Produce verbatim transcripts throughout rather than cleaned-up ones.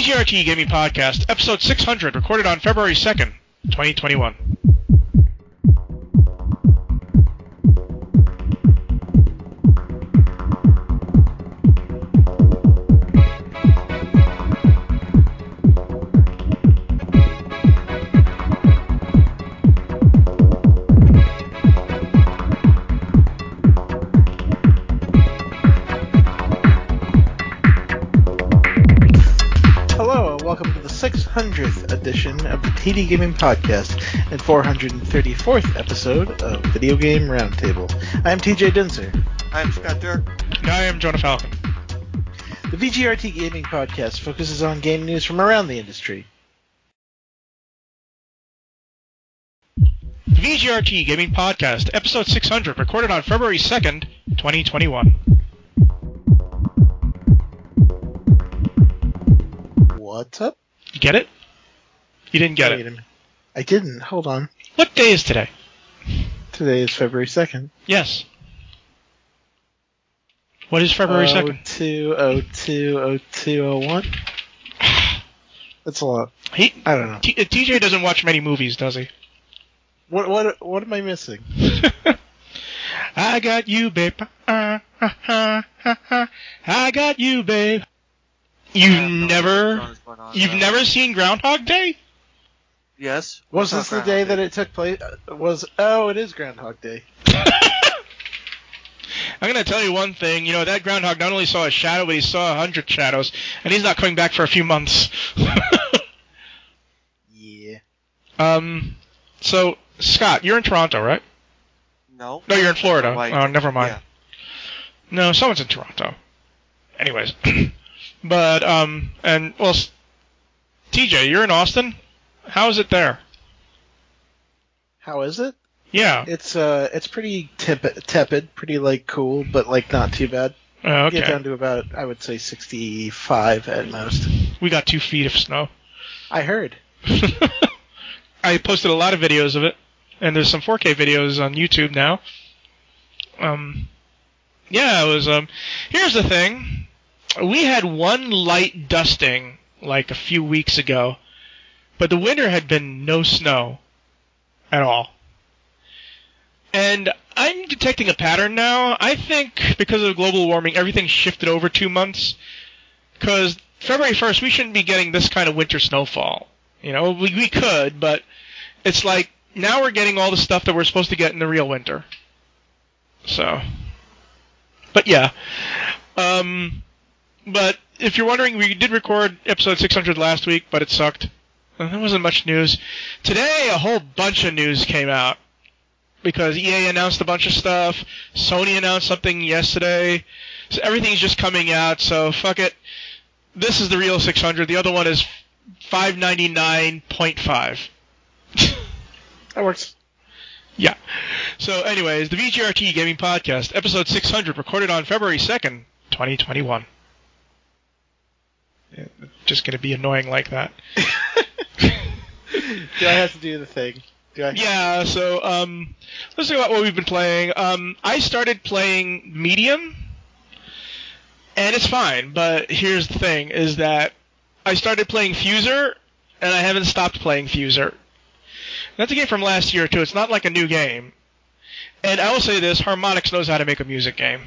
G R T Gaming Podcast, episode six hundred, recorded on February second, twenty twenty-one. Welcome to the six hundredth edition of the T D Gaming Podcast and four hundred thirty-fourth episode of Video Game Roundtable. I am T J Dinser. I am Scott Dirk. And I am Jonah Falcon. The V G R T Gaming Podcast focuses on game news from around the industry. The V G R T Gaming Podcast, episode six hundred, recorded on February second, twenty twenty-one. What's up? You get it? You didn't get Wait it. a minute. I didn't. Hold on. What day is today? Today is February second. Yes. What is February second? oh two oh two oh two oh one That's a lot. He, I don't know. T- T J doesn't watch many movies, does he? What what what am I missing? I got you, babe. Uh, uh, uh, uh, uh. I got you, babe. You've Yeah, no, never, on, you've uh, never seen Groundhog Day? Yes. Was this the day that it took place? Was oh, it is Groundhog Day. I'm going to tell you one thing. You know, that groundhog not only saw a shadow, but he saw a hundred shadows, and he's not coming back for a few months. Yeah. Um. So, Scott, you're in Toronto, right? No. No, you're in Florida. Like, Oh, never mind. Yeah. No, someone's in Toronto. Anyways. But, um, and, well, s- T J, you're in Austin? How is it there? How is it? Yeah. It's uh, it's pretty tepid, tepid, pretty like cool, but like not too bad. Uh, Get okay. down to about, I would say, sixty-five at most. We got two feet of snow. I heard. I posted a lot of videos of it, and there's some four K videos on YouTube now. Um, yeah, it was, um, here's the thing. We had one light dusting, like, a few weeks ago, but the winter had been no snow at all. And I'm detecting a pattern now. I think because of global warming, everything shifted over two months, because February first, we shouldn't be getting this kind of winter snowfall. You know, we, we could, but it's like, now we're getting all the stuff that we're supposed to get in the real winter. So, but yeah. Um... But if you're wondering, we did record episode six hundred last week, but it sucked. And there wasn't much news. Today, a whole bunch of news came out. Because E A announced a bunch of stuff. Sony announced something yesterday. So everything's just coming out, so fuck it. This is the real six hundred. The other one is five ninety-nine point five. That works. Yeah. So anyways, the V G R T Gaming Podcast, episode six hundred, recorded on February second, twenty twenty-one. Yeah, just going to be annoying like that. Do I have to do the thing? Do I? Yeah, so um, let's talk about what we've been playing. Um, I started playing Medium, and it's fine, but here's the thing, is that I started playing Fuser, and I haven't stopped playing Fuser. That's a game from last year, too. It's not like a new game. And I will say this, Harmonix knows how to make a music game.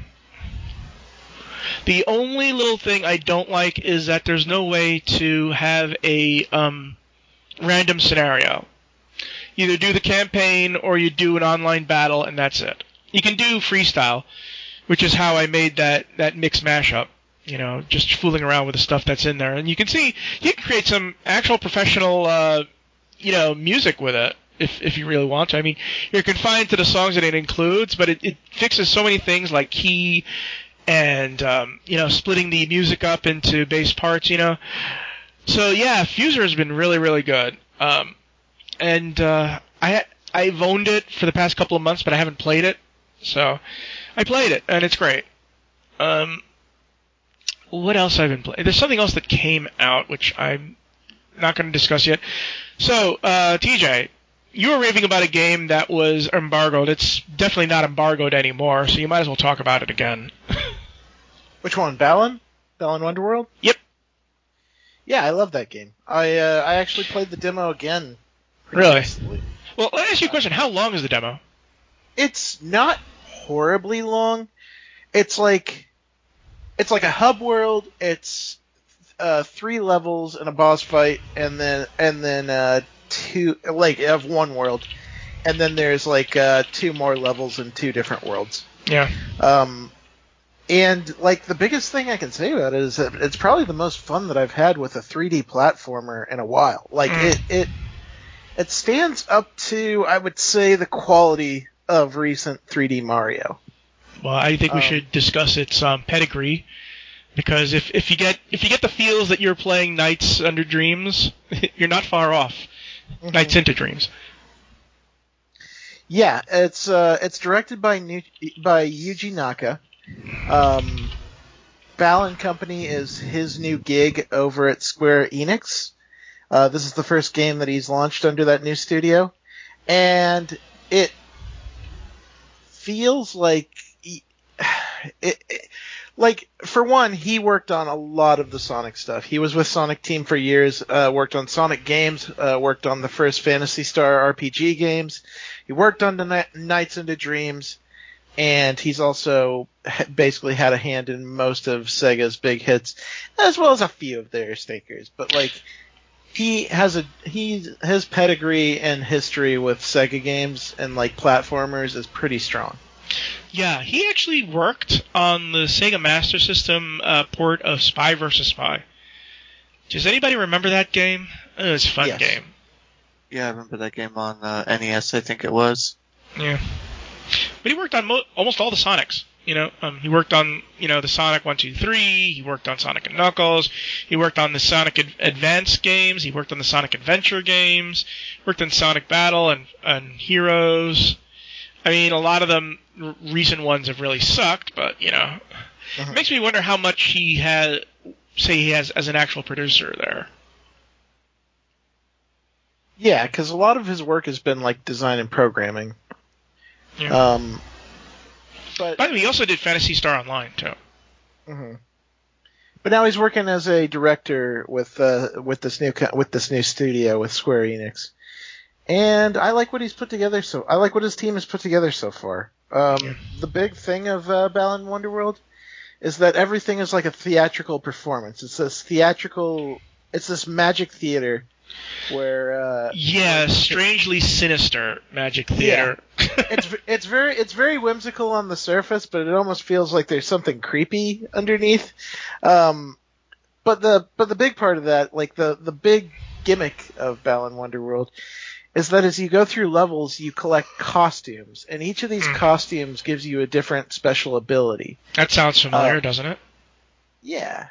The only little thing I don't like is that there's no way to have a um, random scenario. Either do the campaign or you do an online battle, and that's it. You can do freestyle, which is how I made that, that mix mashup. You know, just fooling around with the stuff that's in there. And you can see, you can create some actual professional, uh, you know, music with it, if if you really want to. I mean, you're confined to the songs that it includes, but it, it fixes so many things like key and, um, you know, splitting the music up into bass parts, you know. So, yeah, Fuser has been really, really good. Um, and uh, I, I've owned it for the past couple of months, but I haven't played it. So, I played it, and it's great. Um, what else I've been playing? There's something else that came out, which I'm not going to discuss yet. So, uh, T J, you were raving about a game that was embargoed. It's definitely not embargoed anymore, so you might as well talk about it again. Which one? Balan? Balan Wonderworld? Yep. Yeah, I love that game. I uh, I actually played the demo again. pretty Really? recently. Well, let me ask you a question. How long is the demo? It's not horribly long. It's like it's like a hub world. It's uh, three levels and a boss fight, and then and then uh, two like you have one world, and then there's like uh, two more levels in two different worlds. Yeah. Um, and like the biggest thing I can say about it is that it's probably the most fun that I've had with a three D platformer in a while. Like Mm. it it it stands up to, I would say, the quality of recent three D Mario. Well, I think we Um, should discuss its um, pedigree, because if, if you get if you get the feels that you're playing Nights Under Dreams, you're not far off. mhm. Nights into Dreams. Yeah, it's uh, it's directed by New- by Yuji Naka. Um, Balan Company is his new gig over at Square Enix. Uh, this is the first game that he's launched under that new studio, and it feels like he, it, it, like for one, he worked on a lot of the Sonic stuff. He was with Sonic Team for years, uh, worked on Sonic games, uh, worked on the first Phantasy Star R P G games. He worked on the Ni- Nights into Dreams, and he's also basically had a hand in most of Sega's big hits, as well as a few of their stakers. But like, he has a he his pedigree and history with Sega games and like platformers is pretty strong. Yeah, he actually worked on the Sega Master System uh, port of Spy versus. Spy. Does anybody remember that game? It was a fun Yes. game. Yeah, I remember that game on uh, N E S, I think it was. Yeah. But he worked on mo- almost all the Sonics. You know, um, he worked on, you know, the Sonic one, two, three. He worked on Sonic and Knuckles. He worked on the Sonic Ad- Advance games. He worked on the Sonic Adventure games. Worked on Sonic Battle and, and Heroes. I mean, a lot of them, r- recent ones have really sucked, but, you know, Uh-huh. it makes me wonder how much he had, say he has as an actual producer there. Yeah, because a lot of his work has been like design and programming. Yeah. Um, but By the way, he also did Phantasy Star Online, too. mhm. but now he's working as a director with uh, with this new co- with this new studio with Square Enix, and I like what he's put together. So I like what his team has put together so far. Um, Yeah. The big thing of uh, Balan Wonderworld is that everything is like a theatrical performance. It's this theatrical. It's this magic theater where uh, Yeah, strangely sinister Magic Theater. it's it's very it's very whimsical on the surface, but it almost feels like there's something creepy underneath. Um, but the but the big part of that, like the the big gimmick of Balan Wonderworld, is that as you go through levels, you collect costumes, and each of these Mm. costumes gives you a different special ability. That sounds familiar, Uh, doesn't it? Yeah,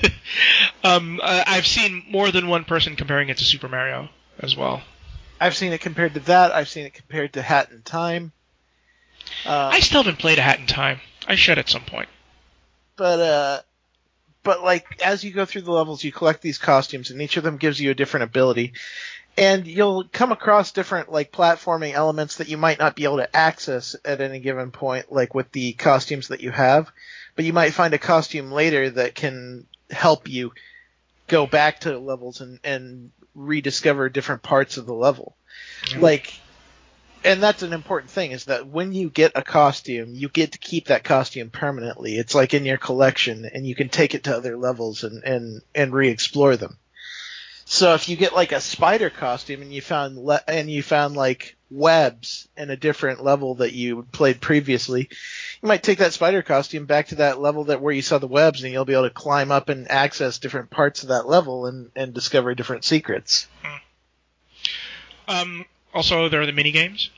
um, I- I've seen more than one person comparing it to Super Mario as well. I've seen it compared to that. I've seen it compared to Hat in Time. Um, I still haven't played A Hat in Time. I should at some point. but uh, but like as you go through the levels, you collect these costumes, and each of them gives you a different ability. And you'll come across different like platforming elements that you might not be able to access at any given point, like with the costumes that you have. But you might find a costume later that can help you go back to levels and, and rediscover different parts of the level. Yeah. Like, and that's an important thing, is that when you get a costume, you get to keep that costume permanently. It's like in your collection, and you can take it to other levels and, and, and re-explore them. So if you get like a spider costume and you found le- and you found like webs in a different level that you played previously, you might take that spider costume back to that level that where you saw the webs, and you'll be able to climb up and access different parts of that level and, and discover different secrets. Um, also, there are the mini games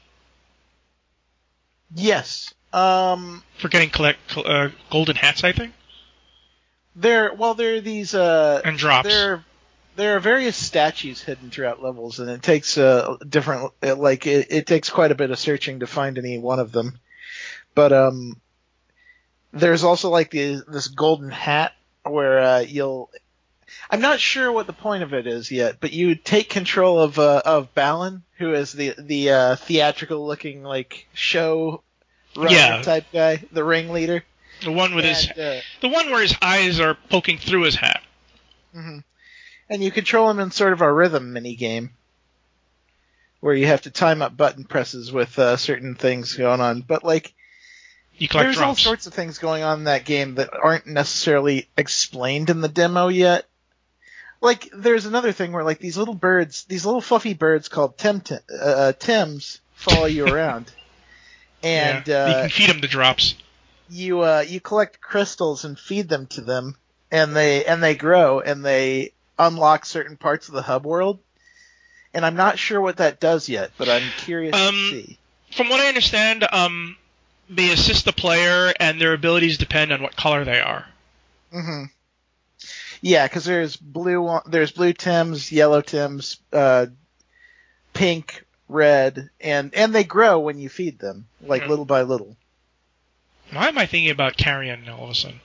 Yes. Um, for getting collect cl- uh, golden hats, I think, there. Well, there are these. Uh, and drops. there. There are various statues hidden throughout levels, and it takes uh, different. It, like it, it takes quite a bit of searching to find any one of them. But um, there's also like the, this golden hat where uh, you'll. I'm not sure what the point of it is yet, but you take control of uh, of Balan, who is the the uh, theatrical looking like show runner Yeah. type guy, the ringleader. The one with his, And, uh, the one where his eyes are poking through his hat. mhm. And you control them in sort of a rhythm mini game, where you have to time up button presses with uh, certain things going on. But like, You collect there's drops. all sorts of things going on in that game that aren't necessarily explained in the demo yet. Like, there's another thing where like these little birds, these little fluffy birds called Tim, uh, Tims, follow you around, and yeah. uh, You can feed them the drops. you uh, you collect crystals and feed them to them, and they and they grow and they unlock certain parts of the hub world. And I'm not sure what that does yet, but I'm curious Um, to see. From what I understand, um, they assist the player, and their abilities depend on what color they are. Mm-hmm. Yeah, because there's blue, there's blue Tims, yellow Tims, uh, pink, red, and and they grow when you feed them, like Yeah. little by little. Why am I thinking about carrion all of a sudden?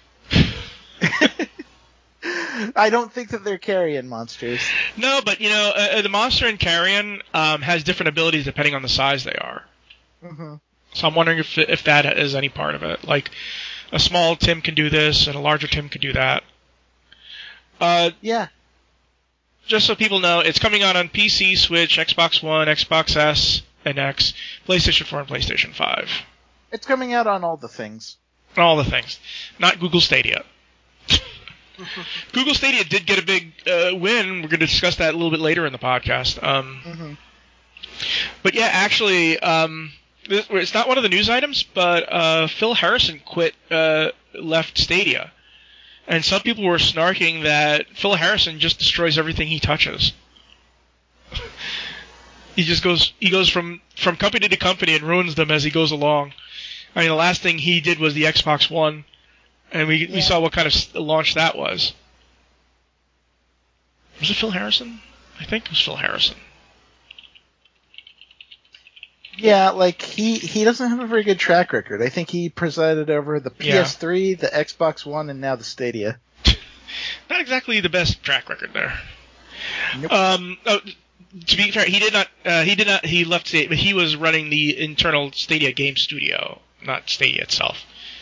I don't think that they're carrion monsters. No, but you know, uh, the monster in carrion um, has different abilities depending on the size they are. Mm-hmm. So I'm wondering if if that is any part of it. Like, a small Tim can do this, and a larger Tim can do that. Uh, Yeah. just so people know, it's coming out on P C, Switch, Xbox One, Xbox S and X, PlayStation four, and PlayStation five. It's coming out on all the things. All the things. Not Google Stadia. Google Stadia did get a big uh, win. We're going to discuss that a little bit later in the podcast. Um, Mm-hmm. But yeah, actually, um, this, it's not one of the news items, but uh, Phil Harrison quit, uh, left Stadia. And some people were snarking that Phil Harrison just destroys everything he touches. he just goes he goes from, from company to company and ruins them as he goes along. I mean, the last thing he did was the Xbox One, and we Yeah. we saw what kind of launch that was. Was it Phil Harrison? I think it was Phil Harrison. Yeah, like he, he doesn't have a very good track record. I think he presided over the P S three, the Xbox One, and now the Stadia. Not exactly the best track record there. Nope. Um, oh, to be fair, he did not. Uh, he did not. He left Stadia, but he was running the internal Stadia game studio, not Stadia itself.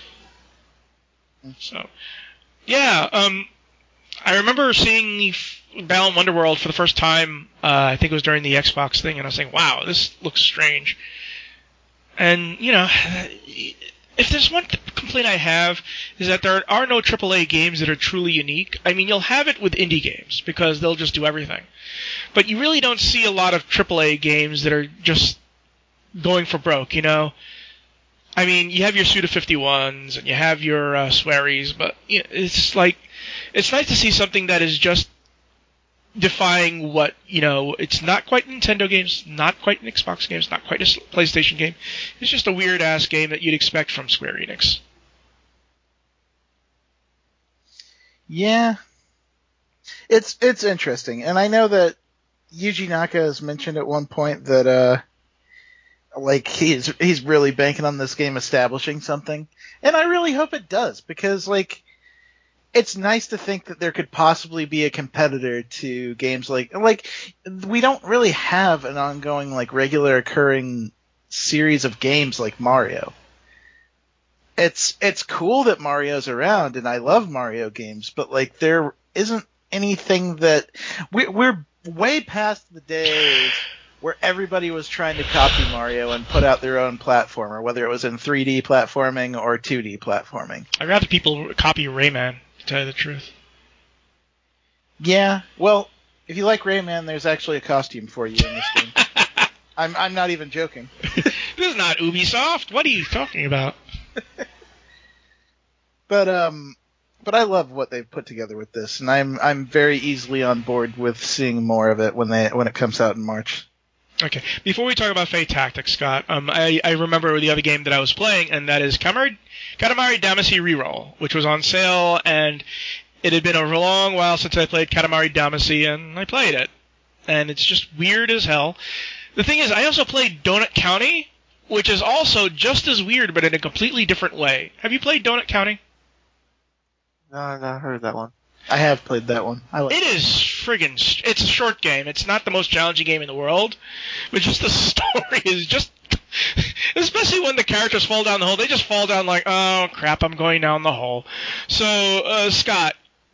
So, yeah. Um, I remember seeing Balan Wonderworld for the first time. Uh, I think it was during the Xbox thing, and I was saying, "Wow, this looks strange." And you know, if there's one complaint I have, is that there are no triple A games that are truly unique. I mean, you'll have it with indie games because they'll just do everything. But you really don't see a lot of triple A games that are just going for broke, you know? I mean, you have your Suda fifty-ones and you have your uh, Sweries, but you know, it's like, it's nice to see something that is just defying what, you know, it's not quite Nintendo games, not quite an Xbox games, not quite a PlayStation game. It's just a weird-ass game that you'd expect from Square Enix. Yeah. It's it's interesting. And I know that Yuji Naka has mentioned at one point that uh like he's he's really banking on this game establishing something. And I really hope it does, because like it's nice to think that there could possibly be a competitor to games like like we don't really have an ongoing like regular occurring series of games like Mario. It's it's cool that Mario's around, and I love Mario games, but like there isn't anything that we, we're way past the days where everybody was trying to copy Mario and put out their own platformer, whether it was in three D platforming or two D platforming. I'd rather people copy Rayman, to tell you the truth. Yeah, well, if you like Rayman, there's actually a costume for you in this game. I'm I'm not even joking. This is not Ubisoft. What are you talking about? But um, but I love what they've put together with this, and I'm I'm very easily on board with seeing more of it when they when it comes out in March. Okay. Before we talk about Fate Tactics, Scott, um, I, I remember the other game that I was playing, and that is Katamari, Katamari Damacy Reroll, which was on sale, and it had been a long while since I played Katamari Damacy, and I played it. And it's just weird as hell. The thing is, I also played Donut County, which is also just as weird, but in a completely different way. Have you played Donut County? No, I've not heard of that one. I have played that one. I like It is friggin' it's a short game. It's not the most challenging game in the world, but just the story is just, especially when the characters fall down the hole, they just fall down like, oh crap, I'm going down the hole. So, uh, Scott,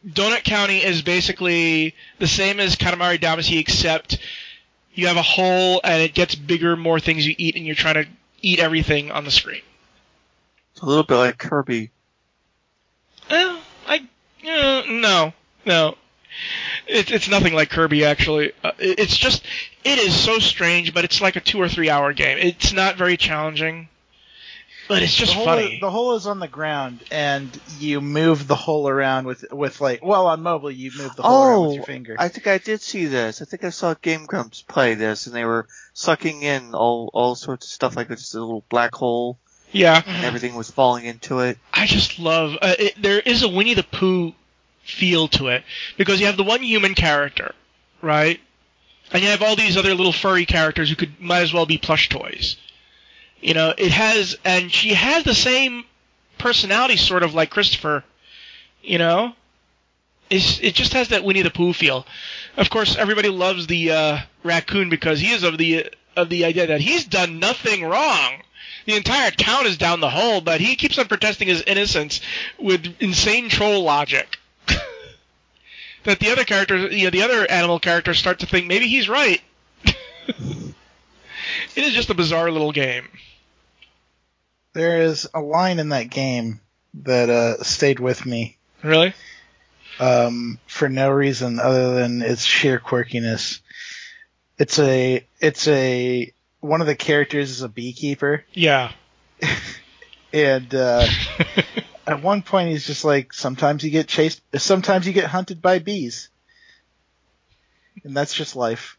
Donut County is basically the same as Katamari Damacy, except you have a hole and it gets bigger, more things you eat, and you're trying to eat everything on the screen. It's a little bit like Kirby. Eh, I uh, no no. It's it's nothing like Kirby, actually. Uh, it, it's just, it is so strange, but it's like a two or three hour game. It's not very challenging, but it's just the hole funny. Is, the hole is on the ground, and you move the hole around with with like, well, on mobile you move the hole oh, around with your finger. I think I did see this. I think I saw Game Grumps play this, and they were sucking in all all sorts of stuff, like just a little black hole. Yeah. And everything was falling into it. I just love, uh, it, there is a Winnie the Pooh feel to it, because you have the one human character, right? And you have all these other little furry characters who could might as well be plush toys. You know, it has, and she has the same personality, sort of like Christopher. You know, it's, it just has that Winnie the Pooh feel. Of course, everybody loves the uh, raccoon because he is of the of the idea that he's done nothing wrong. The entire town is down the hole, but he keeps on protesting his innocence with insane troll logic. That the other characters, you know, the other animal characters start to think maybe he's right. It is just a bizarre little game. There is a line in that game that uh, stayed with me. Really? Um, for no reason other than its sheer quirkiness. It's a, it's a, one of the characters is a beekeeper. Yeah. And, uh, at one point he's just like, sometimes you get chased, sometimes you get hunted by bees. And that's just life.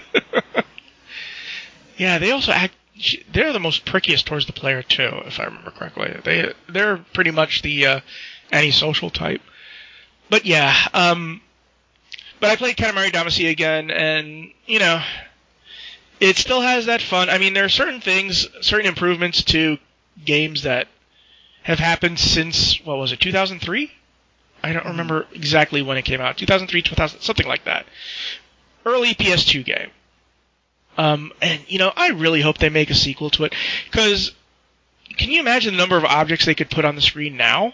Yeah, they also act, they're the most prickiest towards the player too, if I remember correctly. They, they're pretty much the, uh, antisocial type. But yeah, um, but I played Katamari Damacy again, and, you know, it still has that fun. I mean, there are certain things, certain improvements to games that have happened since, what was it, two thousand three? I don't remember exactly when it came out. two thousand three, two thousand, something like that. Early P S two game. Um, and, you know, I really hope they make a sequel to it, because can you imagine the number of objects they could put on the screen now?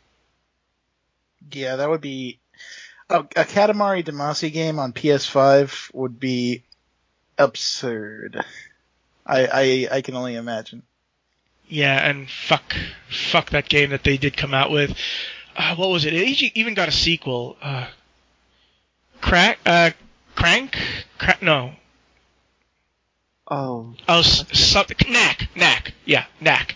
Yeah, that would be... A, a Katamari Damacy game on P S five would be absurd. I, I I can only imagine. Yeah, and fuck, fuck that game that they did come out with. Uh, what was it? It even got a sequel. Uh, Crack, uh, Crank, Cra- no. Oh. Oh, something. Knack, Knack. Yeah, Knack.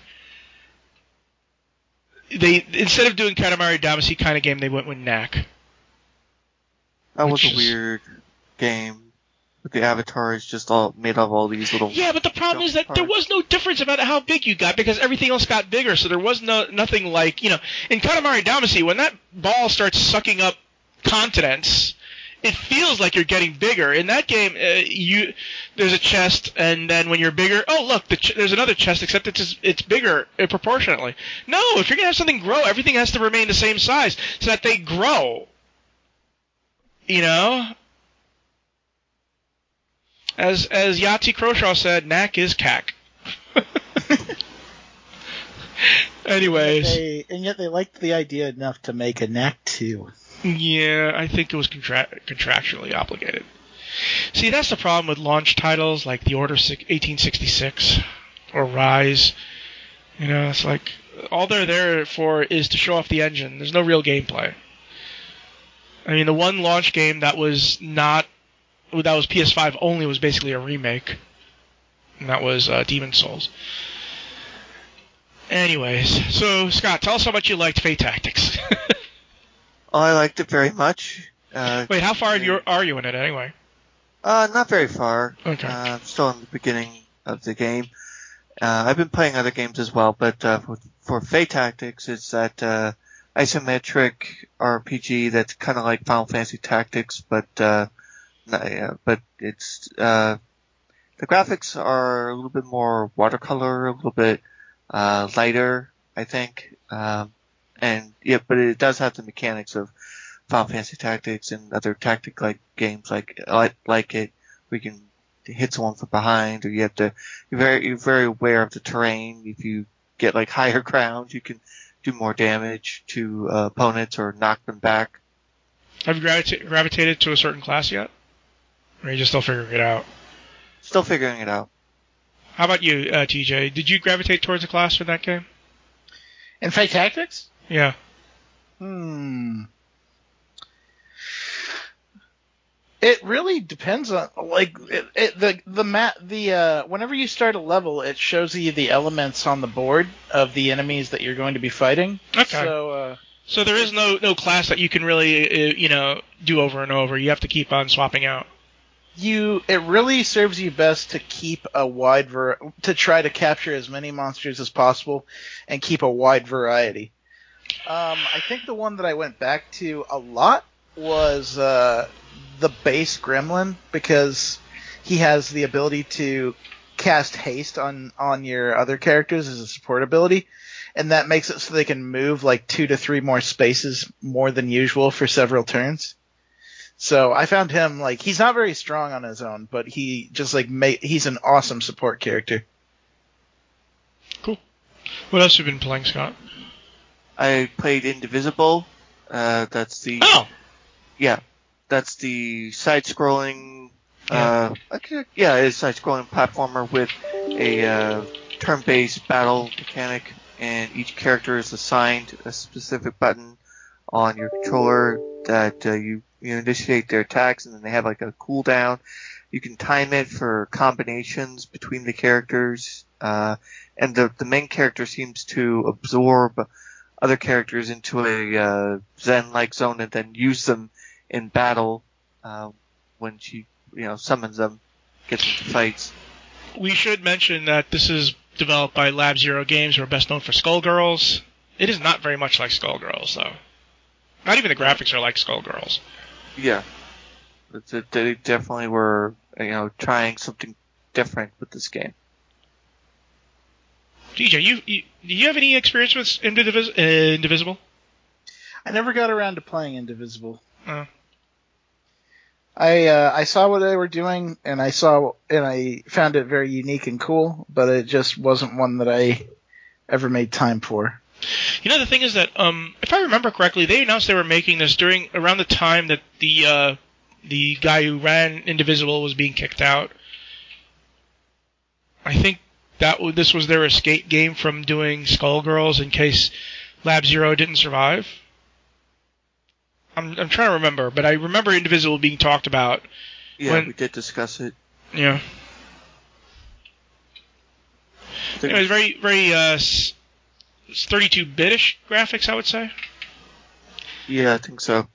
They instead of doing Katamari Damacy kind of game, they went with Knack. That was a is, weird game. But the avatar is just all made of all these little. Yeah, but the problem is that parts. there was no difference about how big you got because everything else got bigger. So there was no nothing like, you know, in Katamari Damacy, when that ball starts sucking up continents, it feels like you're getting bigger. In that game, uh, you there's a chest, and then when you're bigger, oh look, the ch- there's another chest, except it's just, it's bigger uh, proportionately. No, if you're gonna have something grow, everything has to remain the same size so that they grow. You know. As as Yahtzee Croshaw said, knack is cack. Anyways. And yet, they, and yet they liked the idea enough to make a Knack two. Yeah, I think it was contra- contractually obligated. See, that's the problem with launch titles like The Order eighteen sixty-six or Rise. You know, it's like, all they're there for is to show off the engine. There's no real gameplay. I mean, the one launch game that was not that was P S five only was basically a remake, and that was uh, Demon's Souls. Anyways, so Scott, tell us how much you liked Fate Tactics. Oh, I liked it very much. Uh, Wait, how far are you, are you in it anyway? Uh, not very far. Okay. Uh, I'm still in the beginning of the game. Uh, I've been playing other games as well, but uh, for, for Fate Tactics, it's that uh, isometric R P G that's kind of like Final Fantasy Tactics, but uh, not, yeah, but it's uh, the graphics are a little bit more watercolor, a little bit uh, lighter, I think. Um, and yeah, but it does have the mechanics of Final Fantasy Tactics and other tactic-like games like like, like it. We can hit someone from behind, or you have to. You're very you're very aware of the terrain. If you get like higher ground, you can do more damage to uh, opponents or knock them back. Have you gravita- gravitated to a certain class yet? Or are you just still figuring it out? Still figuring it out. How about you, uh, T J? Did you gravitate towards a class in that game? In Fate Tactics? Yeah. Hmm. It really depends on, like, it, it, the the map. The uh, whenever you start a level, it shows you the elements on the board of the enemies that you're going to be fighting. Okay. So, uh, so there is no no class that you can really uh, you know do over and over. You have to keep on swapping out. You it really serves you best to keep a wide ver- to try to capture as many monsters as possible and keep a wide variety. Um, I think the one that I went back to a lot was uh, the base Gremlin, because he has the ability to cast haste on, on your other characters as a support ability, and that makes it so they can move like two to three more spaces more than usual for several turns. So I found him, like, he's not very strong on his own, but he just like ma- he's an awesome support character. Cool. What else have you been playing, Scott? I played Indivisible. Uh, that's the Oh. Yeah, that's the side-scrolling. Yeah. Uh, okay, yeah, it's a side-scrolling platformer with a uh, turn-based battle mechanic, and each character is assigned a specific button on your controller that uh, you you initiate their attacks, and then they have like a cooldown. You can time it for combinations between the characters, uh, and the the main character seems to absorb other characters into a uh, Zen-like zone and then use them in battle uh, when she, you know, summons them, gets into fights. We should mention that this is developed by Lab Zero Games, who are best known for Skullgirls. It is not very much like Skullgirls, though. Not even the graphics are like Skullgirls. Yeah, it's a, they definitely were, you know, trying something different with this game. D J, you, you do you have any experience with Indivis- uh, Indivisible? I never got around to playing Indivisible. Uh. I uh, I saw what they were doing, and I saw and I found it very unique and cool, but it just wasn't one that I ever made time for. You know, the thing is that, um, if I remember correctly, they announced they were making this during around the time that the uh, the guy who ran Indivisible was being kicked out. I think that w- this was their escape game from doing Skullgirls in case Lab Zero didn't survive. I'm I'm trying to remember, but I remember Indivisible being talked about. Yeah, when, we did discuss it. Yeah. It was very very uh, thirty-two bit-ish graphics, I would say. Yeah, I think so.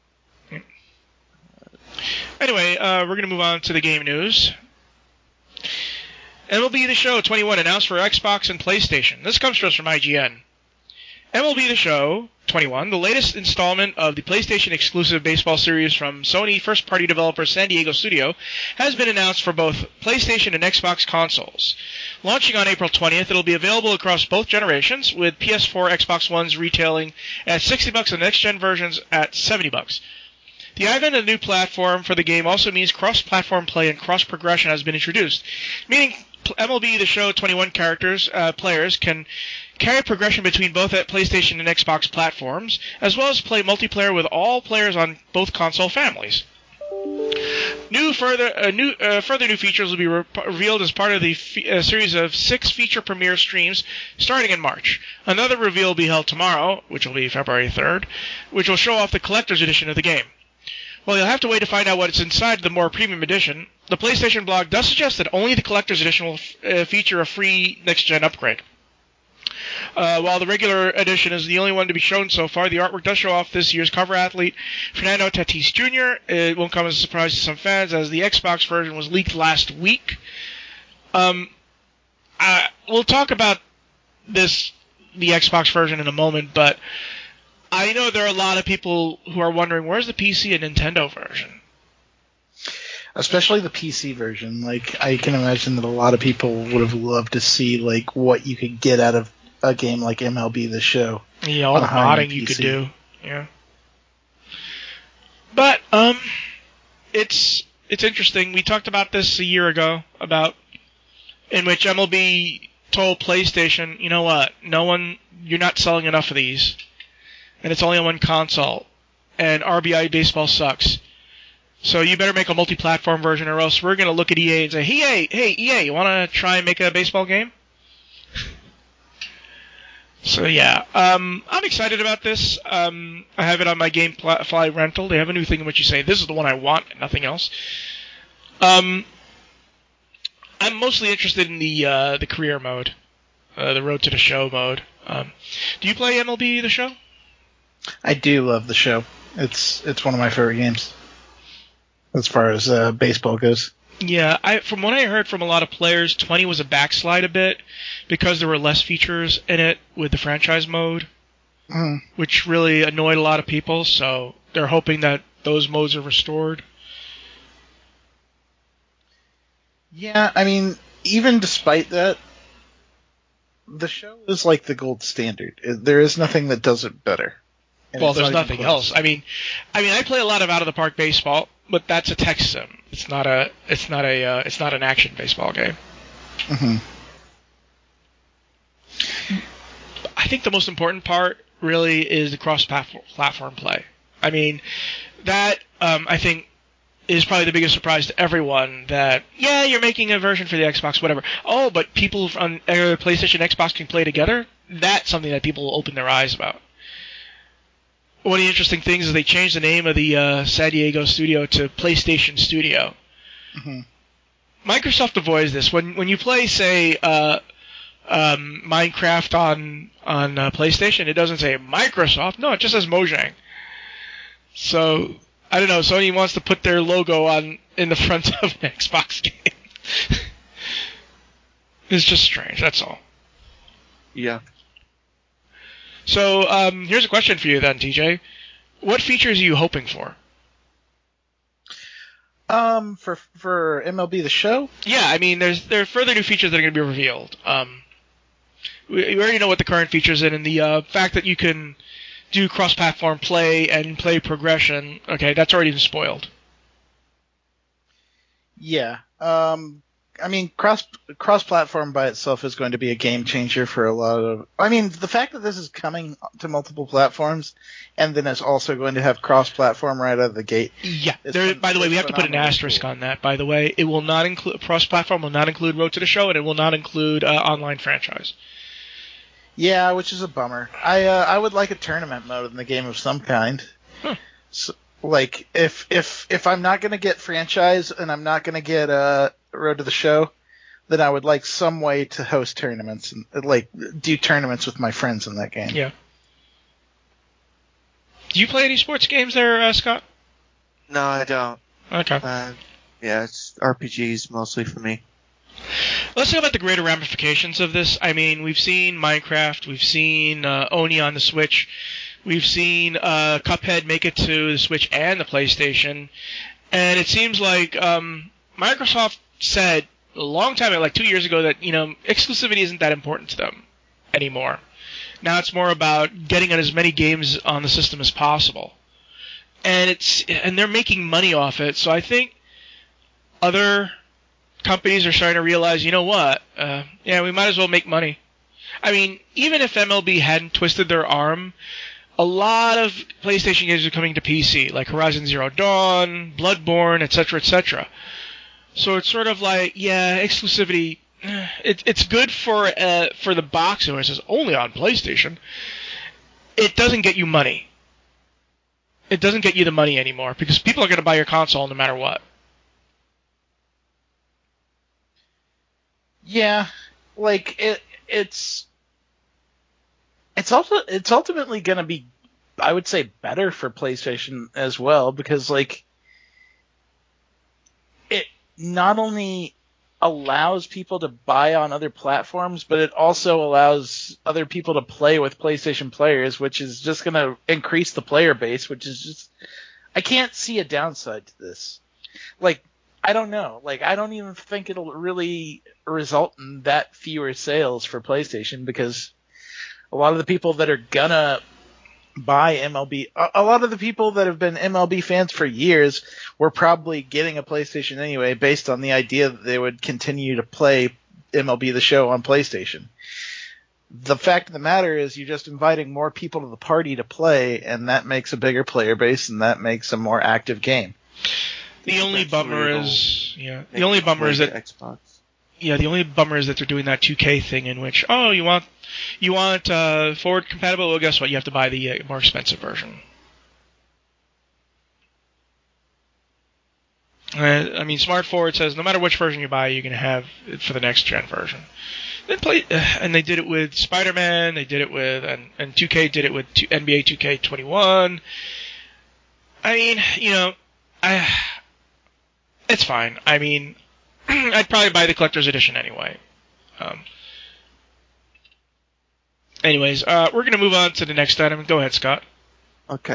Anyway, uh, we're going to move on to the game news. M L B The Show twenty-one announced for Xbox and PlayStation. This comes to us from I G N. M L B The Show twenty-one, the latest installment of the PlayStation-exclusive baseball series from Sony first-party developer San Diego Studio, has been announced for both PlayStation and Xbox consoles. Launching on April twentieth, it'll be available across both generations, with P S four, Xbox Ones retailing at sixty bucks and next-gen versions at seventy bucks. The advent of the new platform for the game also means cross-platform play and cross-progression has been introduced, meaning M L B The Show twenty-one characters, uh, players can carry progression between both at PlayStation and Xbox platforms, as well as play multiplayer with all players on both console families. New further, uh, new, uh, further new features will be re- revealed as part of the f- uh, series of six feature premiere streams starting in March. Another reveal will be held tomorrow, which will be February third, which will show off the collector's edition of the game. Well, you'll have to wait to find out what's inside the more premium edition. The PlayStation blog does suggest that only the collector's edition will f- uh, feature a free next-gen upgrade. Uh, while the regular edition is the only one to be shown so far, the artwork does show off this year's cover athlete, Fernando Tatis Junior It won't come as a surprise to some fans, as the Xbox version was leaked last week. Um, uh, we'll talk about this, the Xbox version, in a moment, but I know there are a lot of people who are wondering, where's the P C and Nintendo version? Especially the P C version. Like, I can imagine that a lot of people would have loved to see, like, what you could get out of a game like M L B The Show. Yeah, all the modding you could do. Yeah. But, um, it's it's interesting. We talked about this a year ago, about in which M L B told PlayStation, you know what, no one, you're not selling enough of these, and it's only on one console. and R B I baseball sucks. So you better make a multi-platform version, or else we're going to look at E A and say, hey, hey, E A, you want to try and make a baseball game? So yeah, um, I'm excited about this. Um, I have it on my GameFly rental. They have a new thing in which you say, this is the one I want, and nothing else. Um, I'm mostly interested in the uh, the career mode, uh, the Road to the Show mode. Um, do you play M L B The Show? I do love the show. It's it's one of my favorite games as far as uh, baseball goes. Yeah, I from what I heard from a lot of players, twenty was a backslide a bit because there were less features in it with the franchise mode, Mm. which really annoyed a lot of people. So they're hoping that those modes are restored. Yeah, I mean, even despite that, the show is like the gold standard. It- There is nothing that does it better. And Well, it's there's not even nothing close. else. I mean, I mean, I play a lot of out of the park baseball, but that's a text sim. It's not a. It's not a. Uh, it's not an action baseball game. Mhm. I think the most important part really is the cross-platform play. I mean, that um, I think is probably the biggest surprise to everyone. That yeah, you're making a version for the Xbox, whatever. Oh, but people on uh, PlayStation, Xbox can play together. That's something that people will open their eyes about. One of the interesting things is they changed the name of the uh, San Diego studio to PlayStation Studio. Mhm. Microsoft avoids this. When when you play, say, uh, um, Minecraft on on uh, PlayStation, it doesn't say Microsoft. No, it just says Mojang. So I don't know. Sony wants to put their logo on in the front of an Xbox game. It's just strange. That's all. Yeah. So um, here's a question for you then, T J. What features are you hoping for? Um, for for M L B The Show, Yeah, I mean, there's there are further new features that are going to be revealed. Um, we, we already know what the current features in, and the uh, fact that you can do cross-platform play and play progression. Okay, that's already been spoiled. yeah. Um, I mean, cross cross platform by itself is going to be a game changer for a lot of. I mean, the fact that this is coming to multiple platforms, and then it's also going to have cross platform right out of the gate. Yeah. It's There, phen- by the way, it's we have to put an phenomenally asterisk cool. on that. By the way, it will not include cross-platform. Will not include Road to the Show, and it will not include uh, online franchise. Yeah, which is a bummer. I uh, I would like a tournament mode in the game of some kind. Huh. So, like if if if I'm not gonna get franchise and I'm not gonna get uh Road to the Show, then I would like some way to host tournaments and like do tournaments with my friends in that game. Yeah. Do you play any sports games there, uh, Scott? No, I don't. Okay. Uh, yeah, it's R P Gs mostly for me. Let's talk about the greater ramifications of this. I mean, we've seen Minecraft, we've seen uh, Oni on the Switch, we've seen uh, Cuphead make it to the Switch and the PlayStation, and it seems like um, Microsoft said a long time ago, like two years ago, that you know exclusivity isn't that important to them anymore. Now it's more about getting as many games on the system as possible, and it's and they're making money off it. So I think other companies are starting to realize, you know what? Uh, yeah, we might as well make money. I mean, even if M L B hadn't twisted their arm, a lot of PlayStation games are coming to P C, like Horizon Zero Dawn, Bloodborne, et cetera, et cetera. So it's sort of like, yeah, exclusivity. eh, It, it's good for uh, for the box where it says only on PlayStation. It doesn't get you money. It doesn't get you the money anymore because people are going to buy your console no matter what. Yeah, like it it's it's also it's ultimately going to be, I would say, better for PlayStation as well, because like it not only allows people to buy on other platforms, but it also allows other people to play with PlayStation players, which is just going to increase the player base, which is just, I can't see a downside to this. Like, I don't know. Like, I don't even think it'll really result in that fewer sales for PlayStation, because a lot of the people that are gonna buy M L B, a, a lot of the people that have been M L B fans for years were probably getting a PlayStation anyway, based on the idea that they would continue to play M L B The Show on PlayStation. The fact of the matter is you're just inviting more people to the party to play, and that makes a bigger player base, and that makes a more active game. The only bummer is, yeah, the Make only its bummer way is to that, Xbox. yeah, the only bummer is that they're doing that two K thing in which, oh, you want, you want uh, forward compatible? Well, guess what? You have to buy the uh, more expensive version. Uh, I mean, Smart Forward says no matter which version you buy, you're going to have it for the next gen version. They play, uh, and they did it with Spider-Man. They did it with, and, and two K did it with two, N B A two K twenty-one. I mean, you know, I, it's fine. I mean, I'd probably buy the collector's edition anyway. Um, anyways, uh, we're going to move on to the next item. Go ahead, Scott. Okay.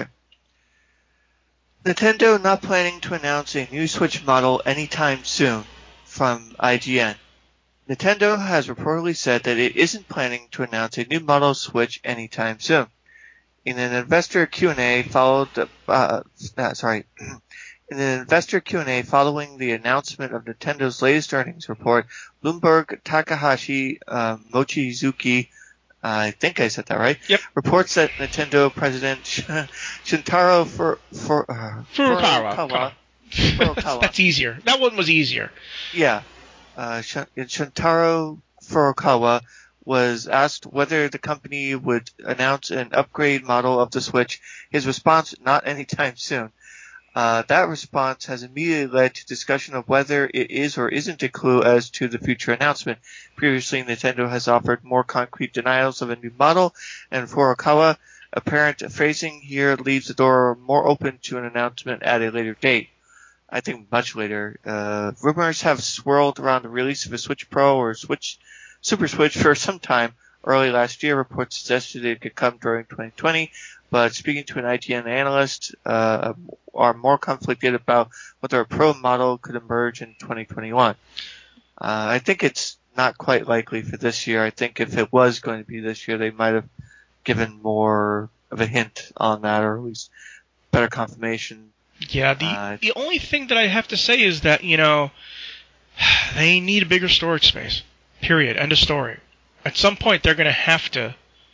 Nintendo not planning to announce a new Switch model anytime soon, from I G N. Nintendo has reportedly said that it isn't planning to announce a new model of Switch anytime soon. In an investor Q and A followed, uh, uh, sorry, in an investor Q and A following the announcement of Nintendo's latest earnings report, Bloomberg Takahashi uh, Mochizuki, I think I said that right, Yep. reports that Nintendo President Shintaro Fur, Fur, uh, Furukawa. Furukawa, Furukawa. That's easier. That one was easier. Yeah. Uh, Shintaro Furukawa was asked whether the company would announce an upgrade model of the Switch. His response, not anytime soon. Uh, that response has immediately led to discussion of whether it is or isn't a clue as to the future announcement. Previously, Nintendo has offered more concrete denials of a new model, and Furukawa apparent phrasing here leaves the door more open to an announcement at a later date. I think much later. Uh, rumors have swirled around the release of a Switch Pro or Switch Super Switch for some time. Early last year, reports suggested it could come during twenty twenty, but speaking to an I G N analyst, uh, are more conflicted about whether a Pro model could emerge in twenty twenty-one. Uh, I think it's not quite likely for this year. I think if it was going to be this year, they might have given more of a hint on that, or at least better confirmation. Yeah, the Uh, the only thing that I have to say is that, you know, they need a bigger storage space. Period. End of story. At some point, they're going to have to,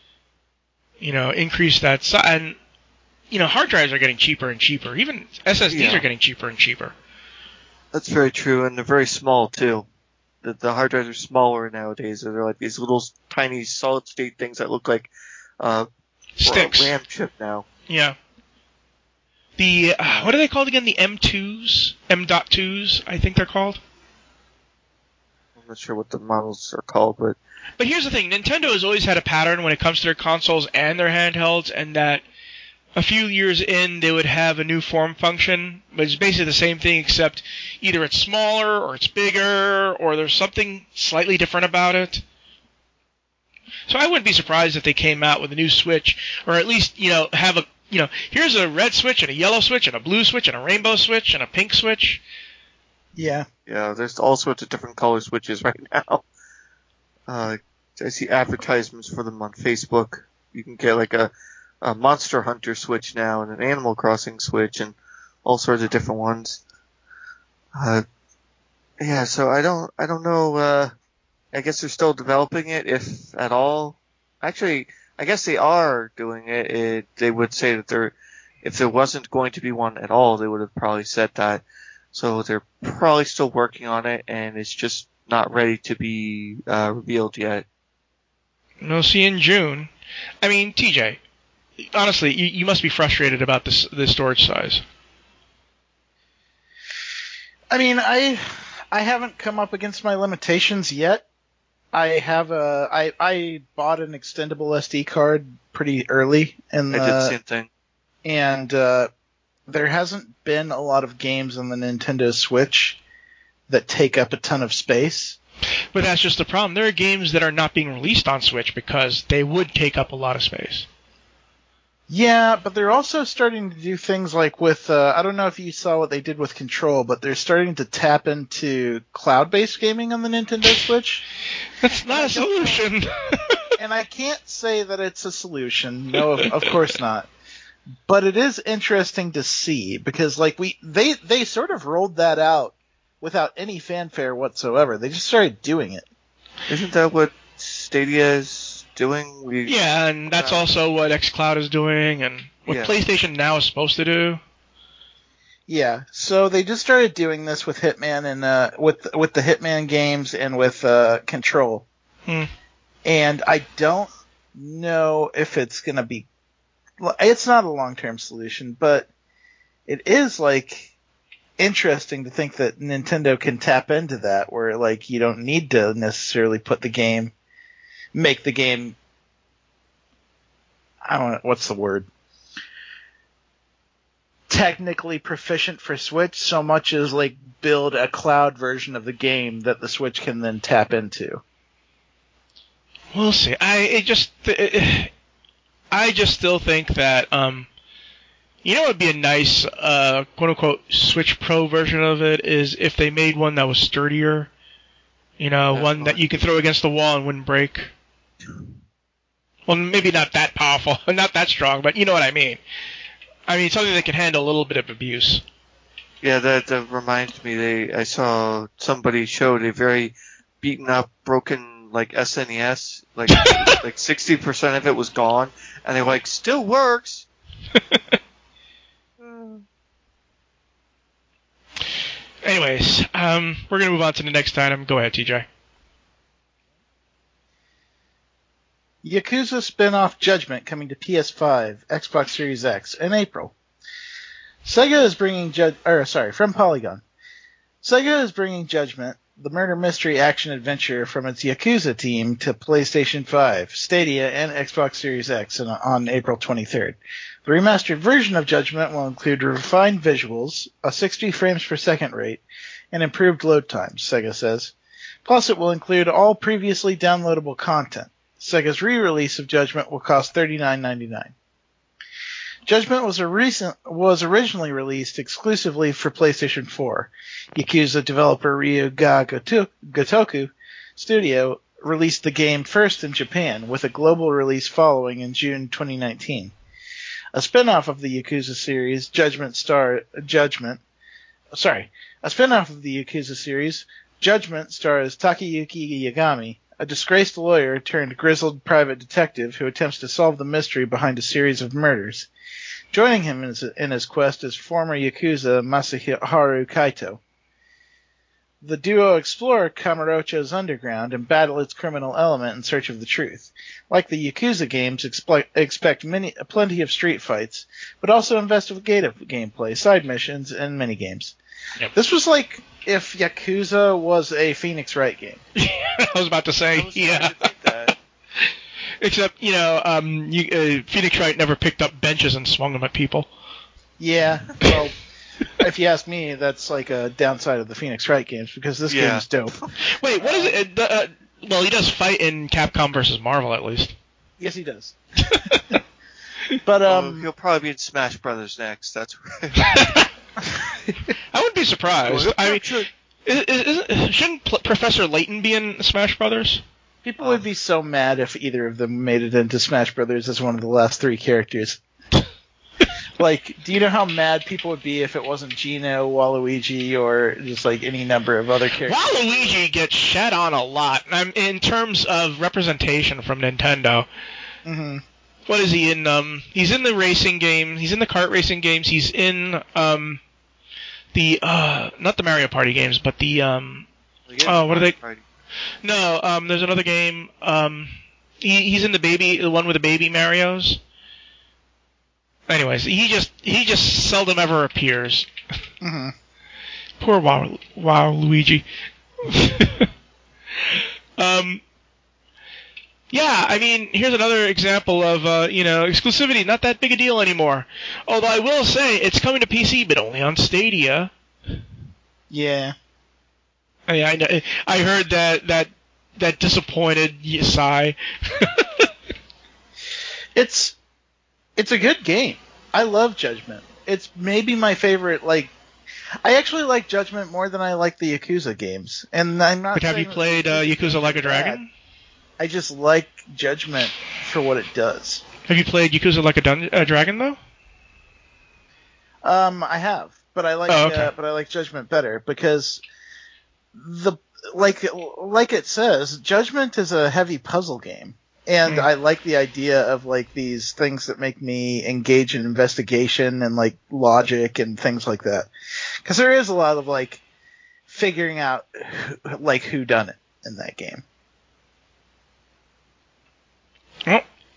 you know, increase that size. And, you know, hard drives are getting cheaper and cheaper. Even S S Ds Yeah. are getting cheaper and cheaper. That's very true, and they're very small too. The, the hard drives are smaller nowadays. They're like these little tiny solid-state things that look like uh, Sticks. RAM chip now. Yeah. The, uh, what are they called again? The M twos? M dot twos, I think they're called. I'm not sure what the models are called, but But here's the thing. Nintendo has always had a pattern when it comes to their consoles and their handhelds, and that a few years in, they would have a new form function, but it's basically the same thing, except either it's smaller, or it's bigger, or there's something slightly different about it. So I wouldn't be surprised if they came out with a new Switch, or at least, you know, have a, you know, here's a red Switch, and a yellow Switch, and a blue Switch, and a rainbow Switch, and a pink Switch. Yeah. yeah, there's all sorts of different color switches right now. Uh, I see advertisements for them on Facebook. You can get like a, a Monster Hunter Switch now, and an Animal Crossing Switch, and all sorts of different ones. Uh, yeah, so I don't, I don't know. Uh, I guess they're still developing it, if at all. Actually, I guess they are doing it. it. They would say that they're, if there wasn't going to be one at all, they would have probably said that. So they're probably still working on it, and it's just not ready to be uh, revealed yet. We'll see in June. I mean, T J, honestly, you, you must be frustrated about this the storage size. I mean, I I haven't come up against my limitations yet. I have a I I bought an extendable S D card pretty early, and I did the same thing. and uh, there hasn't been a lot of games on the Nintendo Switch that take up a ton of space. But that's just the problem. There are games that are not being released on Switch because they would take up a lot of space. Yeah, but they're also starting to do things like with, uh, I don't know if you saw what they did with Control, but they're starting to tap into cloud-based gaming on the Nintendo Switch. That's not a solution. And I can't say that it's a solution. No, of, of course not. But it is interesting to see because, like, we they they sort of rolled that out without any fanfare whatsoever. They just started doing it. Isn't that what Stadia is doing. We, yeah, and that's uh, also what xCloud is doing, and what yeah. PlayStation Now is supposed to do. Yeah, so they just started doing this with Hitman and uh, with with the Hitman games and with uh, Control. Hmm. And I don't know if it's going to be. It's not a long-term solution, but it is like interesting to think that Nintendo can tap into that, where like you don't need to necessarily put the game, make the game. I don't know what's the word. Technically proficient for Switch so much as like build a cloud version of the game that the Switch can then tap into. We'll see. I it just it, I just still think that um you know what would be a nice uh quote unquote Switch Pro version of it is if they made one that was sturdier, you know, That's one fine. that you could throw against the wall and wouldn't break. Well, maybe not that powerful, not that strong, but you know what I mean. I mean, something that can handle a little bit of abuse. Yeah, that, that reminds me. They I saw somebody showed a very beaten up, broken like S N E S, like like sixty percent of it was gone, and they're like, still works. Anyways, um, we're gonna move on to the next item. Go ahead, T J. Yakuza spin-off Judgment coming to P S five, Xbox Series X in April. Sega is bringing Jud- or sorry, from Polygon. Sega is bringing Judgment, the murder mystery action adventure from its Yakuza team, to PlayStation five, Stadia, and Xbox Series X on, on April twenty-third. The remastered version of Judgment will include refined visuals, a sixty frames per second rate, and improved load times, Sega says. Plus, it will include all previously downloadable content. Sega's re-release of Judgment will cost thirty-nine ninety-nine. Judgment was a recent was originally released exclusively for PlayStation four. Yakuza developer Ryuga Goto- Gotoku Studio released the game first in Japan, with a global release following in June twenty nineteen. A spin-off of the Yakuza series, Judgment Star Judgment, sorry, a spin-off of the Yakuza series, Judgment stars Takayuki Yagami, a disgraced lawyer turned grizzled private detective who attempts to solve the mystery behind a series of murders. Joining him in his, in his quest is former Yakuza Masaharu Kaito. The duo explore Kamurocho's underground and battle its criminal element in search of the truth. Like the Yakuza games, expect, expect many, plenty of street fights, but also investigative gameplay, side missions, and minigames. Yep. This was like if Yakuza was a Phoenix Wright game. I was about to say, yeah. To think that. Except, you know, um, you, uh, Phoenix Wright never picked up benches and swung them at people. Yeah, well, if you ask me, that's like a downside of the Phoenix Wright games, because this yeah. game is dope. Wait, what is it? Uh, uh, well, he does fight in Capcom versus Marvel, at least. Yes, he does. But, um... Oh, he'll probably be in Smash Brothers next, that's I wouldn't be surprised. I mean, is, is, shouldn't P- Professor Layton be in Smash Brothers? People um, would be so mad if either of them made it into Smash Brothers as one of the last three characters. Like, do you know how mad people would be if it wasn't Gino, Waluigi, or just like any number of other characters? Waluigi gets shat on a lot. I'm in terms of representation from Nintendo. Mm-hmm. What is he in? Um, he's in the racing game. He's in the kart racing games. He's in um, the uh, not the Mario Party games, but the um, oh, what are they? Party. No, um, there's another game. Um, he, he's in the baby, the one with the baby Marios. Anyways, he just he just seldom ever appears. Mm-hmm. Poor Wow Wow Luigi. um. Yeah, I mean, here's another example of, uh, you know, exclusivity, not that big a deal anymore. Although I will say, it's coming to P C, but only on Stadia. Yeah. I mean, I, know, I heard that, that, that disappointed sigh. It's, it's a good game. I love Judgment. It's maybe my favorite, like, I actually like Judgment more than I like the Yakuza games. And I'm not But have you played uh, Yakuza Like a Dragon? Bad. I just like Judgment for what it does. Have you played Yakuza Like a Dun- uh, Dragon though? Um, I have, but I like, oh, okay. uh, but I like Judgment better because the like like it says, Judgment is a heavy puzzle game. And Mm. I like the idea of like these things that make me engage in investigation and like logic and things like that. Because there is a lot of like figuring out who, like who done it in that game. Well,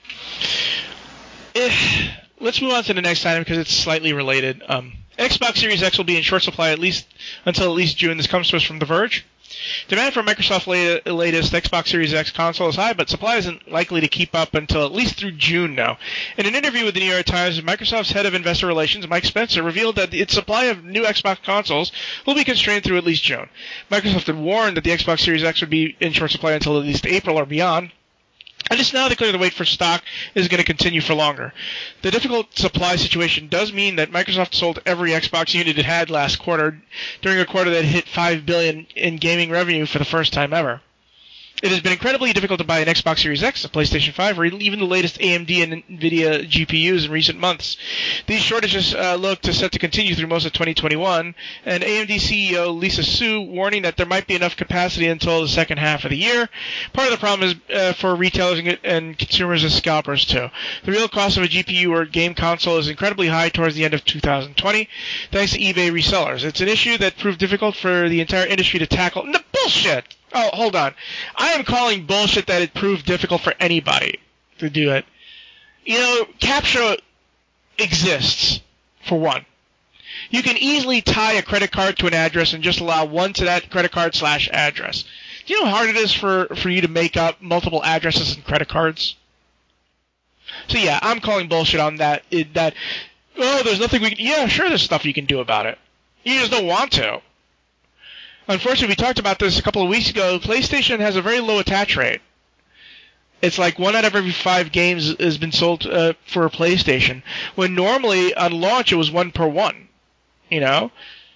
eh, let's move on to the next item because it's slightly related. Um, Xbox Series X will be in short supply at least until at least June. This comes to us from The Verge. Demand for Microsoft's lat- latest Xbox Series X console is high, but supply isn't likely to keep up until at least through June now. In an interview with the New York Times, Microsoft's head of investor relations, Mike Spencer, revealed that its supply of new Xbox consoles will be constrained through at least June. Microsoft had warned that the Xbox Series X would be in short supply until at least April or beyond. And it's now declared the wait for stock is going to continue for longer. The difficult supply situation does mean that Microsoft sold every Xbox unit it had last quarter, during a quarter that hit five billion dollars in gaming revenue for the first time ever. It has been incredibly difficult to buy an Xbox Series X, a PlayStation five, or even the latest A M D and NVIDIA G P Us in recent months. These shortages uh, look to set to continue through most of twenty twenty-one, and A M D C E O Lisa Su warning that there might be enough capacity until the second half of the year. Part of the problem is uh, for retailers and, and consumers as scalpers, too. The real cost of a G P U or game console is incredibly high towards the end of two thousand twenty, thanks to eBay resellers. It's an issue that proved difficult for the entire industry to tackle. No, bullshit! Oh, hold on. I am calling bullshit that it proved difficult for anybody to do it. You know, CAPTCHA exists, for one. You can easily tie a credit card to an address and just allow one to that credit card slash address. Do you know how hard it is for, for you to make up multiple addresses and credit cards? So yeah, I'm calling bullshit on that. It, that, oh, there's nothing we can... Yeah, sure, there's stuff you can do about it. You just don't want to. Unfortunately, we talked about this a couple of weeks ago. PlayStation has a very low attach rate. It's like one out of every five games has been sold uh, for a PlayStation, when normally on launch it was one per one. You know?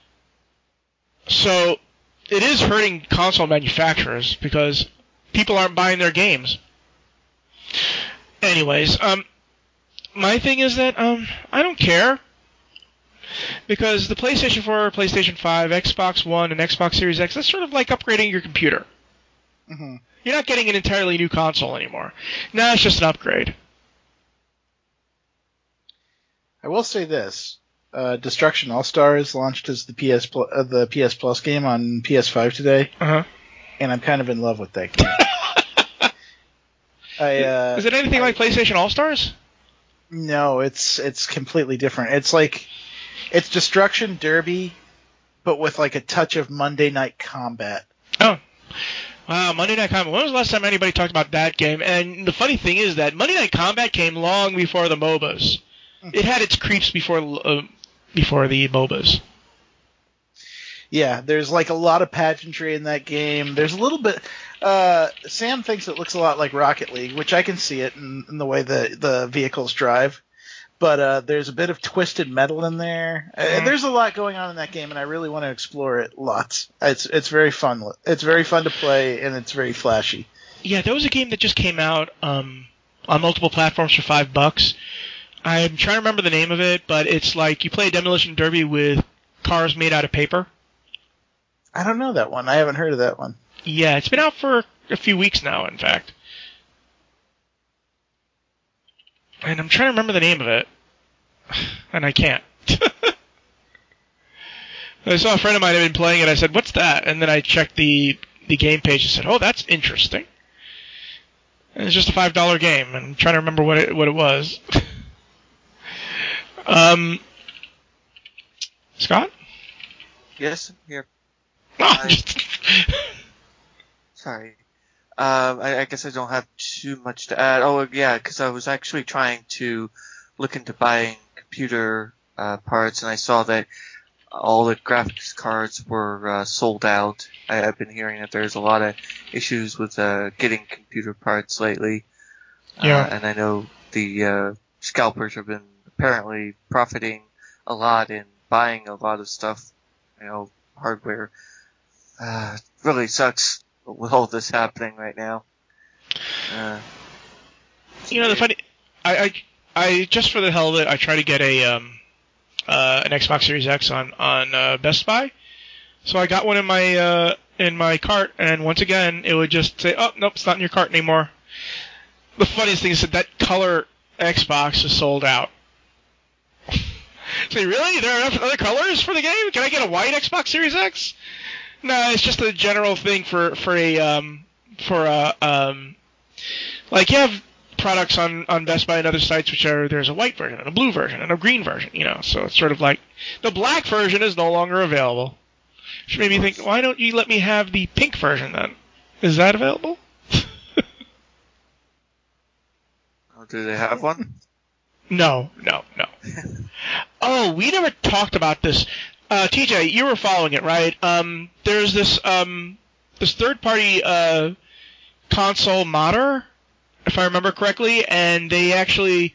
So it is hurting console manufacturers because people aren't buying their games. Anyways, um, my thing is that um, I don't care. Because the PlayStation four, PlayStation five, Xbox One, and Xbox Series X, that's sort of like upgrading your computer. Mm-hmm. You're not getting an entirely new console anymore. Now it's just an upgrade. I will say this. Uh, Destruction All-Stars launched as the P S Pl- uh, the P S Plus game on P S five today. Uh-huh. And I'm kind of in love with that game. I, uh, is it anything I, like PlayStation All-Stars? No, it's it's completely different. It's like... It's Destruction Derby, but with like a touch of Monday Night Combat. Oh. Wow, Monday Night Combat. When was the last time anybody talked about that game? And the funny thing is that Monday Night Combat came long before the MOBAs. Mm-hmm. It had its creeps before uh, before the MOBAs. Yeah, there's like a lot of pageantry in that game. There's a little bit... Uh, Sam thinks it looks a lot like Rocket League, which I can see it in, in the way the, the vehicles drive. But uh, there's a bit of Twisted Metal in there. Mm-hmm. Uh, there's a lot going on in that game, and I really want to explore it lots. It's it's very fun. It's very fun to play, and it's very flashy. Yeah, there was a game that just came out um, on multiple platforms for five bucks. I'm trying to remember the name of it, but it's like you play a demolition derby with cars made out of paper. I don't know that one. I haven't heard of that one. Yeah, it's been out for a few weeks now, in fact. And I'm trying to remember the name of it. And I can't. I saw a friend of mine had been playing it. I said, what's that? And then I checked the, the game page and said, oh, that's interesting. And it's just a five dollar game. And I'm trying to remember what it, what it was. um, Scott? Yes, here. Oh, Sorry. Um, I, I guess I don't have too much to add. Oh, yeah, because I was actually trying to look into buying computer uh, parts, and I saw that all the graphics cards were uh, sold out. I, I've been hearing that there's a lot of issues with uh, getting computer parts lately. Yeah. Uh, and I know the uh, scalpers have been apparently profiting a lot in buying a lot of stuff, you know, hardware. Uh, really sucks with all this happening right now. Uh, you know, the funny, I, I, I just for the hell of it, I try to get a um, uh, an Xbox Series X on on uh, Best Buy. So I got one in my uh, in my cart, and once again, it would just say, "Oh, nope, it's not in your cart anymore." the funniest thing is that that color Xbox is sold out. Say, really? There are enough other colors for the game? Can I get a white Xbox Series X? No, it's just a general thing for for a um for a um like you have products on, on Best Buy and other sites which are there's a white version and a blue version and a green version, you know. So it's sort of like the black version is no longer available. Which made me think, why don't you let me have the pink version then? Is that available? Oh, do they have one? No, no, no. Oh, we never talked about this. Uh, T J, you were following it, right? Um, there's this um, this third-party uh, console modder, if I remember correctly, and they actually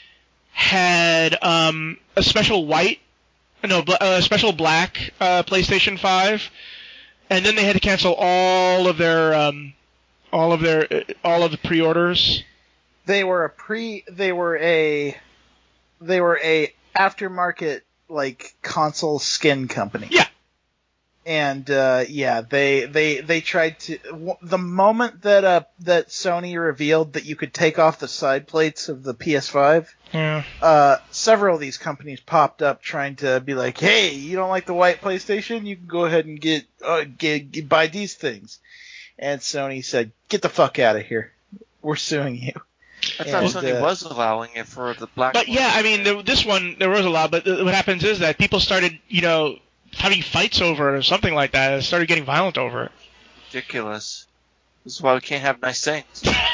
had um, a special white, no, a special black uh, PlayStation five, and then they had to cancel all of their um, all of their all of the pre-orders. They were a pre. They were a. They were a aftermarket like console skin company. Yeah. And uh, yeah, they they they tried to. W- the moment that uh that Sony revealed that you could take off the side plates of the P S five, Yeah. uh, several of these companies popped up trying to be like, "Hey, you don't like the white PlayStation? You can go ahead and get uh, get, get buy these things." And Sony said, "Get the fuck out of here. We're suing you." I thought And, Sony uh, was allowing it for the black. But one. yeah, I mean, there, this one there was a lot. But what happens is that people started, you know, having fights over it or something like that. It started getting violent over it. Ridiculous. This is why we can't have nice things.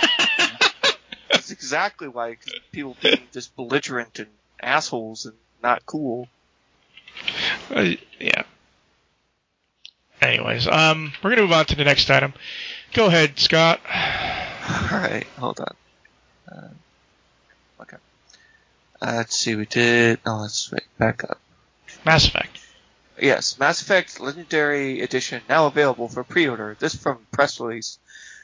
That's exactly why, 'cause people being just belligerent and assholes and not cool. Uh, yeah. Anyways, um, we're gonna move on to the next item. Go ahead, Scott. Alright, hold on. Uh, okay. Uh, let's see, we did... Oh, let's wait, back up. Mass Effect. Yes, Mass Effect Legendary Edition now available for pre-order. This from press release.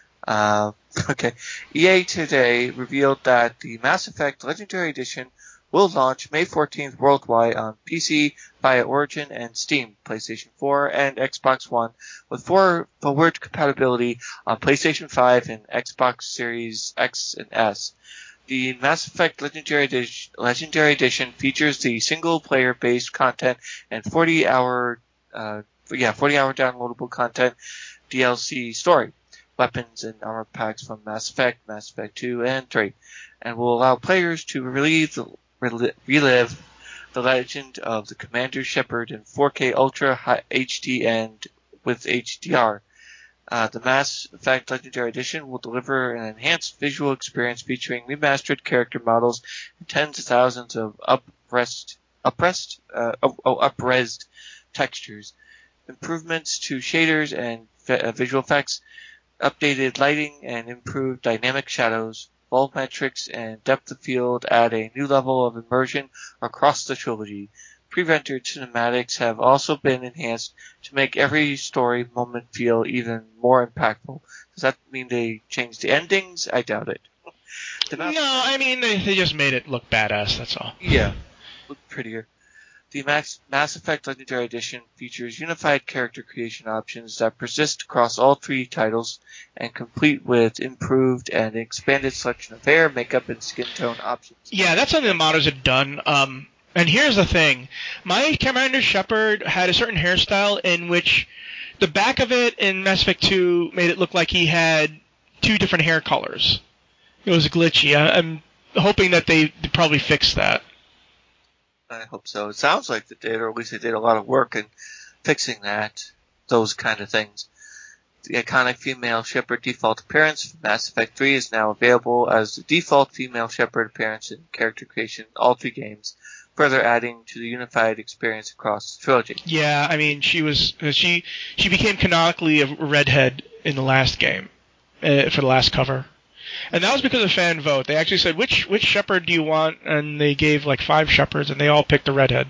Uh, okay. E A today revealed that the Mass Effect Legendary Edition will launch May fourteenth worldwide on P C via Origin and Steam, PlayStation four, and Xbox One, with forward compatibility on PlayStation five and Xbox Series X and S. The Mass Effect Legendary Edition, Legendary Edition features the single-player based content and forty-hour, uh, yeah, forty-hour downloadable content D L C story, weapons and armor packs from Mass Effect, Mass Effect two, and three, and will allow players to relive the, relive the legend of the Commander Shepard in four K Ultra H D and with H D R. Uh, the Mass Effect Legendary Edition will deliver an enhanced visual experience featuring remastered character models and tens of thousands of uprest, uprest, uh, oh, oh, upresed textures, improvements to shaders and uh, visual effects, updated lighting and improved dynamic shadows, volumetrics and depth of field add a new level of immersion across the trilogy. Pre-rendered cinematics have also been enhanced to make every story moment feel even more impactful. Does that mean they changed the endings? I doubt it. The no, I mean, they, they just made it look badass, that's all. Yeah, look prettier. The Max, Mass Effect Legendary Edition features unified character creation options that persist across all three titles and complete with improved and expanded selection of hair, makeup, and skin tone options. Yeah, that's something the modders had done. Um, and here's the thing. My Commander Shepard had a certain hairstyle in which the back of it in Mass Effect two made it look like he had two different hair colors. It was glitchy. I, I'm hoping that they, they probably fixed that. I hope so. It sounds like they did, or at least they did a lot of work in fixing that, those kind of things. The iconic female Shepard default appearance from Mass Effect three is now available as the default female Shepard appearance in character creation in all three games, further adding to the unified experience across the trilogy. Yeah, I mean, she was she she became canonically a redhead in the last game, uh, for the last cover. And that was because of fan vote. They actually said, which which Shepard do you want? And they gave like five Shepards, and they all picked the redhead.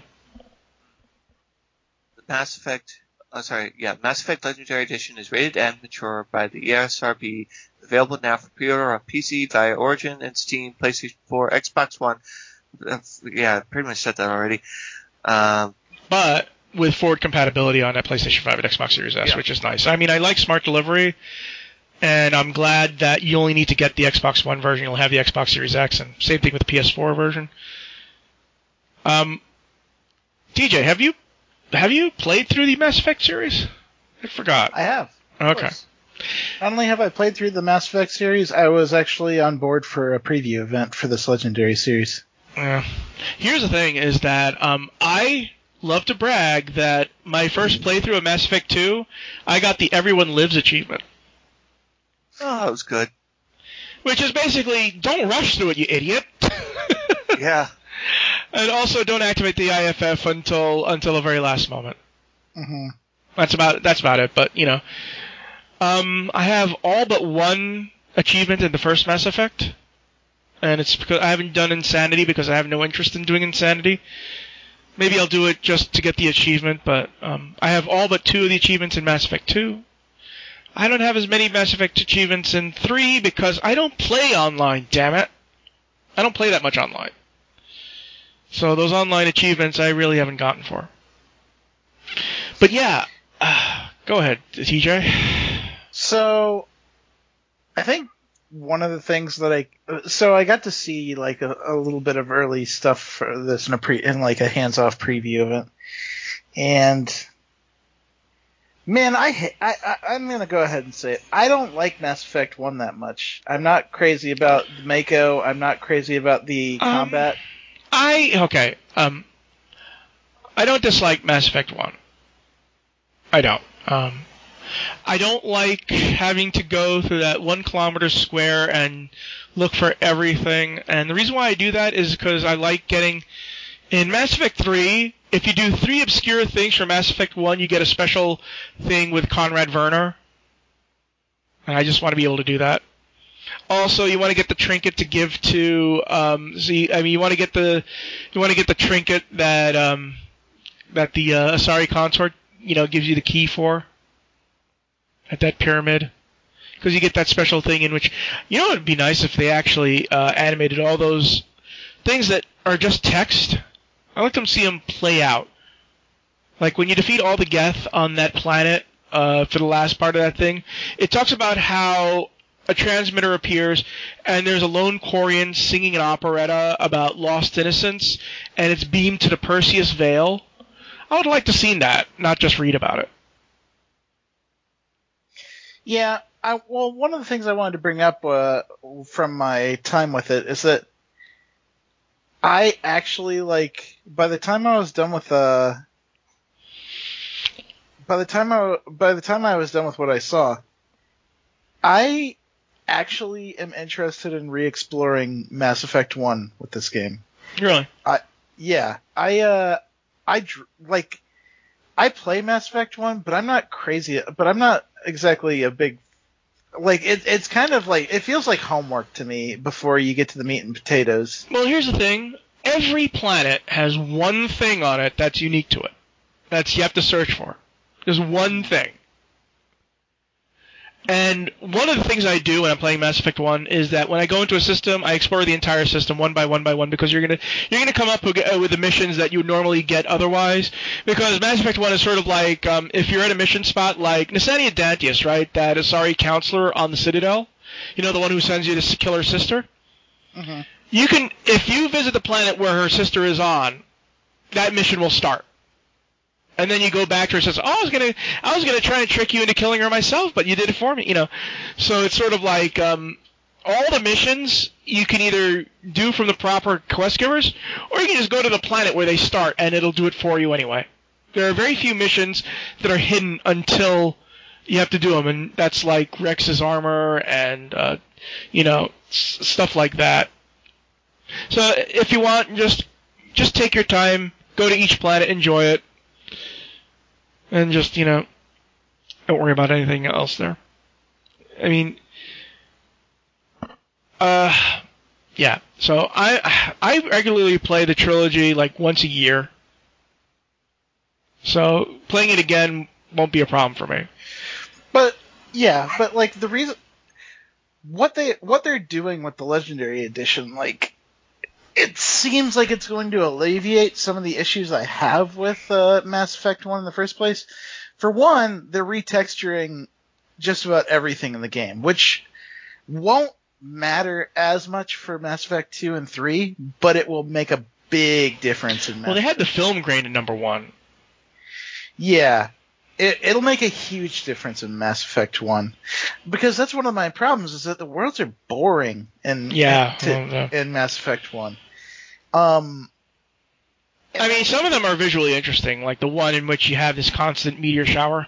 The Mass Effect, oh, sorry, yeah, Mass Effect Legendary Edition is rated M mature by the E S R B, available now for pre-order on P C via Origin and Steam, PlayStation four, Xbox One. Uh, yeah, pretty much said that already. Um, but with forward compatibility on that PlayStation five and Xbox Series S, yeah. which is nice. I mean, I like smart delivery. And I'm glad that you only need to get the Xbox One version. You'll have the Xbox Series X, and same thing with the P S four version. Um, T J, have you have you played through the Mass Effect series? I forgot. I have. Okay. Not only have I played through the Mass Effect series, I was actually on board for a preview event for this Legendary series. Yeah. Here's the thing: is that um, I love to brag that my first playthrough of Mass Effect two, I got the Everyone Lives achievement. Oh, that was good. Which is basically, don't rush through it, you idiot. Yeah. And also, don't activate the I F F until until the very last moment. Mm-hmm. That's about that's about it. But you know, um, I have all but one achievement in the first Mass Effect, and it's because I haven't done Insanity because I have no interest in doing Insanity. Maybe I'll do it just to get the achievement, but um, I have all but two of the achievements in Mass Effect two. I don't have as many Mass Effect achievements in three because I don't play online, damn it. I don't play that much online. So those online achievements I really haven't gotten for. But yeah, uh, go ahead, T J. So, I think one of the things that I... So I got to see like a, a little bit of early stuff for this in, a pre, in like a hands-off preview of it. And... Man, I, I, I, I'm going to go ahead and say it. I don't like Mass Effect one that much. I'm not crazy about the Mako. I'm not crazy about the um, combat. I, okay, um, I don't dislike Mass Effect one. I don't. Um, I don't like having to go through that one kilometer square and look for everything. And the reason why I do that is because I like getting... In Mass Effect three, if you do three obscure things from Mass Effect one, you get a special thing with Conrad Werner. And I just want to be able to do that. Also, you want to get the trinket to give to, um, see, I mean, you want to get the, you want to get the trinket that, um, that the uh, Asari consort, you know, gives you the key for at that pyramid. Because you get that special thing in which, you know, it'd be nice if they actually uh, animated all those things that are just text. I like them to see them play out. Like when you defeat all the Geth on that planet uh, for the last part of that thing, it talks about how a transmitter appears and there's a lone Quarian singing an operetta about lost innocence, and it's beamed to the Perseus Veil. I would like to see that, not just read about it. Yeah, I, well, one of the things I wanted to bring up uh, from my time with it is that I actually, like, by the time I was done with, uh, by the time I, by the time I was done with what I saw, I actually am interested in re-exploring Mass Effect one with this game. Really? I, yeah, I, uh, I, like, I play Mass Effect one, but I'm not crazy, but I'm not exactly a big, like, it, it's kind of like, it feels like homework to me before you get to the meat and potatoes. Well, here's the thing. Every planet has one thing on it that's unique to it. That's you have to search for. There's one thing. And one of the things I do when I'm playing Mass Effect one is that when I go into a system, I explore the entire system one by one by one because you're gonna you're gonna come up with, uh, with the missions that you would normally get otherwise. Because Mass Effect one is sort of like um, if you're at a mission spot like Nasania Dantius, right? That Asari counselor on the Citadel. You know, the one who sends you to kill her sister. Mm-hmm. You can, if you visit the planet where her sister is on, that mission will start. And then you go back to her and says, "Oh, I was gonna, I was gonna try and trick you into killing her myself, but you did it for me." You know, so it's sort of like um, all the missions you can either do from the proper quest givers, or you can just go to the planet where they start, and it'll do it for you anyway. There are very few missions that are hidden until you have to do them, and that's like Rex's armor and uh, you know s- stuff like that. So if you want, just just take your time, go to each planet, enjoy it, and just, you know, don't worry about anything else there. I mean, uh, yeah. So I I regularly play the trilogy like once a year. So playing it again won't be a problem for me. But yeah, but like the reason what they what they're doing with the Legendary Edition, like, it seems like it's going to alleviate some of the issues I have with uh, Mass Effect one in the first place. For one, they're retexturing just about everything in the game, which won't matter as much for Mass Effect two and three, but it will make a big difference in Mass Well, they had Effect. the film grain in number one. Yeah. It, it'll make a huge difference in Mass Effect one. Because that's one of my problems, is that the worlds are boring in, Yeah, in, to, well, yeah. in Mass Effect one. Um, I mean, some of them are visually interesting, like the one in which you have this constant meteor shower.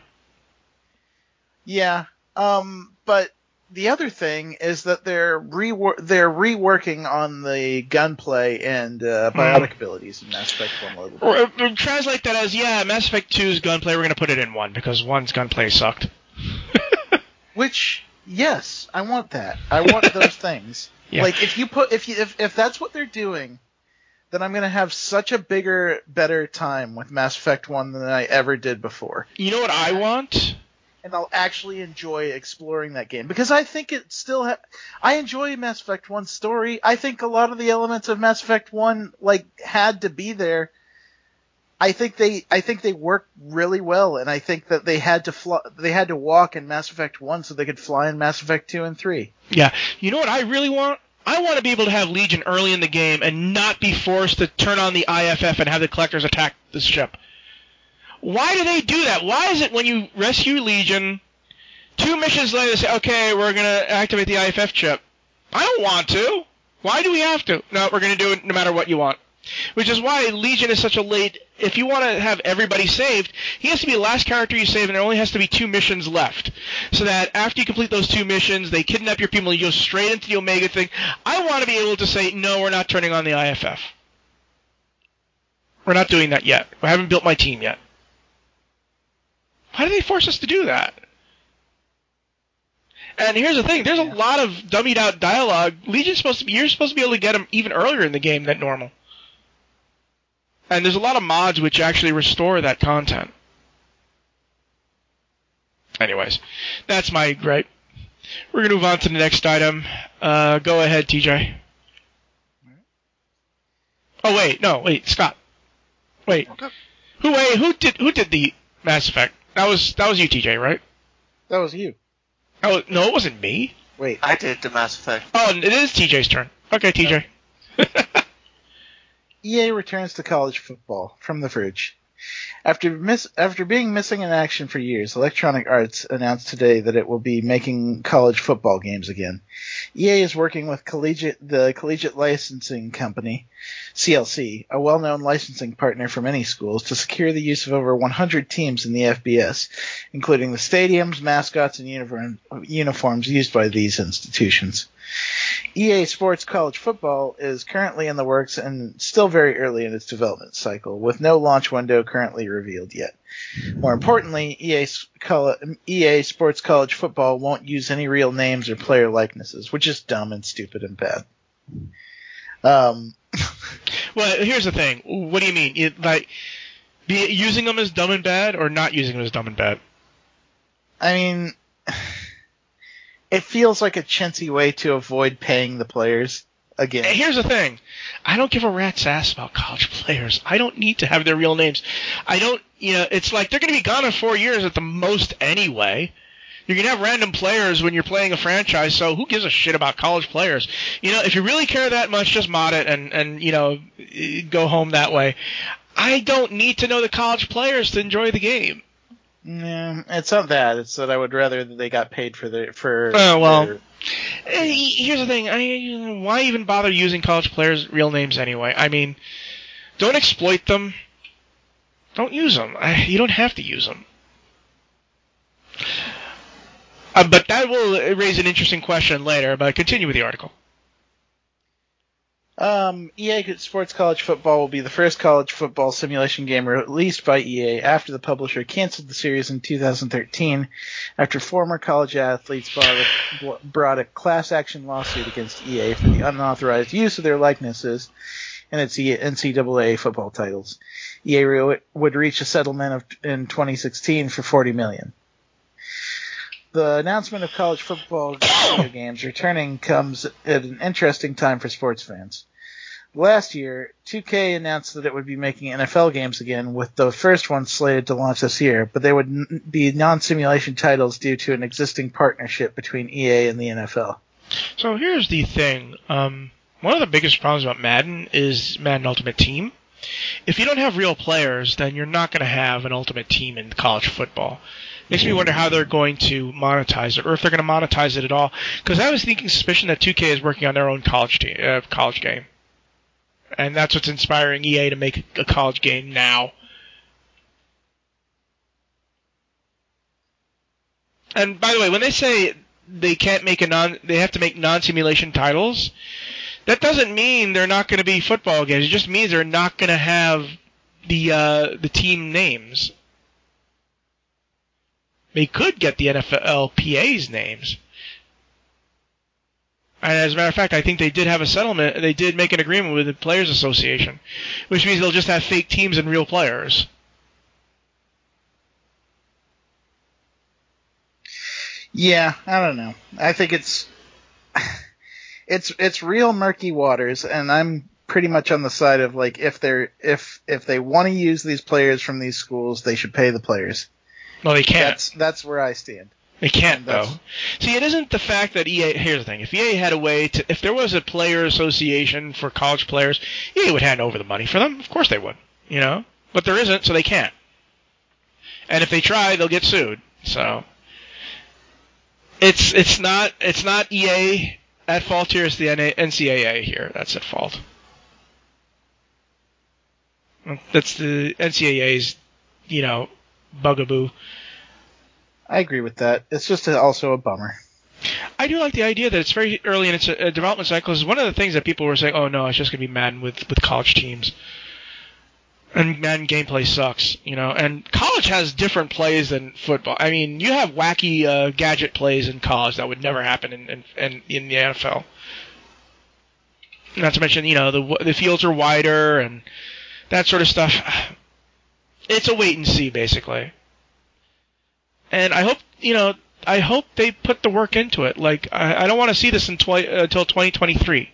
Yeah, um, but the other thing is that they're rewor- they're reworking on the gunplay and uh, biotic Mm. abilities in Mass Effect one a little bit. Or, or translate that as, yeah, Mass Effect two's gunplay, we're going to put it in one, because one's gunplay sucked. Which, yes, I want that. I want those things. Yeah. Like, if you put if you if, if that's what they're doing, then I'm going to have such a bigger, better time with Mass Effect one than I ever did before. You know what I want? And I'll actually enjoy exploring that game, because I think it still ha- I enjoy Mass Effect one's story. I think a lot of the elements of Mass Effect one like had to be there. I think they I think they work really well, and I think that they had to fly, they had to walk in Mass Effect one so they could fly in Mass Effect two and three. Yeah. You know what I really want? I want to be able to have Legion early in the game and not be forced to turn on the I F F and have the Collectors attack the ship. Why do they do that? Why is it when you rescue Legion, two missions later they say, okay, we're going to activate the I F F chip? I don't want to. Why do we have to? No, we're going to do it no matter what you want. Which is why Legion is such a late... If you want to have everybody saved, he has to be the last character you save, and there only has to be two missions left. So that after you complete those two missions, they kidnap your people, and you go straight into the Omega thing. I want to be able to say, no, we're not turning on the I F F. We're not doing that yet. I haven't built my team yet. Why do they force us to do that? And here's the thing: there's a lot of dummied out dialogue. Legion's supposed to be, you're supposed to be able to get them even earlier in the game than normal. And there's a lot of mods which actually restore that content. Anyways, that's my gripe. We're gonna move on to the next item. Uh, go ahead, T J. Oh wait, no, wait, Scott. Wait, Okay. who wait, who did who did the Mass Effect? That was that was you, T J, right? That was you. Oh no, it wasn't me. Wait. I did the Mass Effect. Oh, it is T J's turn. Okay, T J. E A returns to college football from The Verge. After miss, after being missing in action for years, Electronic Arts announced today that it will be making college football games again. E A is working with collegiate, the Collegiate Licensing Company, C L C, a well-known licensing partner for many schools, to secure the use of over one hundred teams in the F B S, including the stadiums, mascots, and uniform, uniforms used by these institutions. E A Sports College Football is currently in the works and still very early in its development cycle, with no launch window currently revealed yet. More importantly, E A, E A Sports College Football won't use any real names or player likenesses, which is dumb and stupid and bad. Um, Well, here's the thing. What do you mean? It, like, be, using them as dumb and bad, or not using them as dumb and bad? I mean, it feels like a chintzy way to avoid paying the players again. Here's the thing. I don't give a rat's ass about college players. I don't need to have their real names. I don't, you know, it's like they're going to be gone in four years at the most anyway. You're going to have random players when you're playing a franchise, so who gives a shit about college players? You know, if you really care that much, just mod it and, and you know, go home that way. I don't need to know the college players to enjoy the game. Yeah, it's not that. It's that I would rather that they got paid for their for. Oh, well. Their, Here's the thing. I, why even bother using college players' real names anyway? I mean, don't exploit them. Don't use them. I, you don't have to use them. Uh, but that will raise an interesting question later, but continue with the article. Um, E A Sports College Football will be the first college football simulation game released by E A after the publisher canceled the series in two thousand thirteen after former college athletes brought a, brought a class action lawsuit against E A for the unauthorized use of their likenesses in its N C double A football titles. E A would reach a settlement of, in twenty sixteen for forty million dollars. The announcement of college football video games returning comes at an interesting time for sports fans. last year, two K announced that it would be making N F L games again, with the first one slated to launch this year, but they would n- be non-simulation titles due to an existing partnership between E A and the N F L. So here's the thing. Um, one of the biggest problems about Madden is Madden Ultimate Team. If you don't have real players, then you're not going to have an Ultimate Team in college football. Makes me wonder how they're going to monetize it, or if they're going to monetize it at all. Because I was thinking suspicion that two K is working on their own college team, uh, college game. And that's what's inspiring E A to make a college game now. And by the way, when they say they can't make a non, they have to make non-simulation titles, that doesn't mean they're not going to be football games. It just means they're not going to have the uh, the team names. They could get the N F L P A's names. And as a matter of fact, I think they did have a settlement. They did make an agreement with the Players Association, which means they'll just have fake teams and real players. Yeah, I don't know. I think it's it's it's real murky waters, and I'm pretty much on the side of like if they're if if they want to use these players from these schools, they should pay the players. Well, they can't. That's that's where I stand. They can't, though. See, it isn't the fact that E A... Here's the thing. If E A had a way to... If there was a player association for college players, E A would hand over the money for them. Of course they would, you know? But there isn't, so they can't. And if they try, they'll get sued. So... It's it's not it's not E A at fault here. It's the N C double A here that's at fault. That's the N C double A's, you know, bugaboo. I agree with that. It's just a, also a bummer. I do like the idea that it's very early in its uh, development cycle. Is one of the things that people were saying, oh no, it's just going to be Madden with, with college teams. And Madden gameplay sucks, you know. And college has different plays than football. I mean, you have wacky uh, gadget plays in college that would never happen in, in, in, in the N F L. Not to mention, you know, the the fields are wider and that sort of stuff. It's a wait and see, basically. And I hope, you know, I hope they put the work into it. Like, I, I don't want to see this in twi- uh, until twenty twenty-three.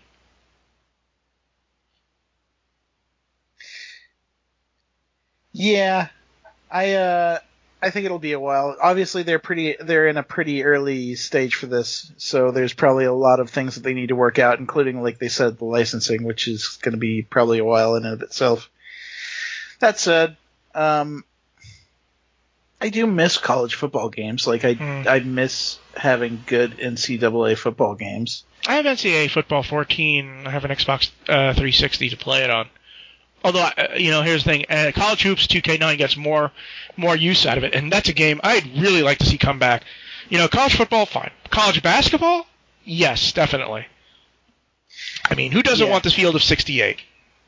Yeah, I uh, I think it'll be a while. Obviously, they're pretty, they're in a pretty early stage for this, so there's probably a lot of things that they need to work out, including, like they said, the licensing, which is going to be probably a while in and of itself. That said, um, I do miss college football games. Like I, Hmm. I miss having good N C double A football games. I have N C double A Football fourteen. I have an Xbox uh, three sixty to play it on. Although, uh, you know, here's the thing. Uh, College Hoops two K nine gets more more use out of it, and that's a game I'd really like to see come back. You know, college football, fine. College basketball? Yes, definitely. I mean, who doesn't Yeah. want this field of sixty-eight?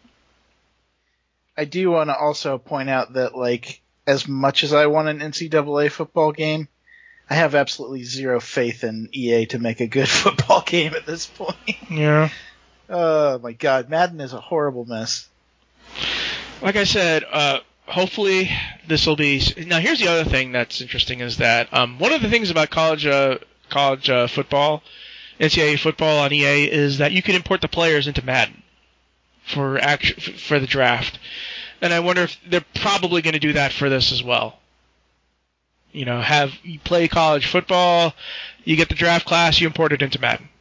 I do want to also point out that, like, as much as I want an N C double A football game, I have absolutely zero faith in E A to make a good football game at this point. Yeah. Oh my god, Madden is a horrible mess. Like I said, uh, hopefully this will be. Now, here's the other thing that's interesting is that um, one of the things about college uh, college uh, football, N C double A football on E A, is that you can import the players into Madden for act- for the draft. And I wonder if they're probably going to do that for this as well. You know, have you play college football, you get the draft class, you import it into Madden.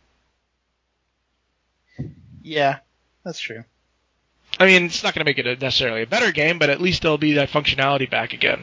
Yeah, that's true. I mean, it's not going to make it a necessarily a better game, but at least there'll be that functionality back again.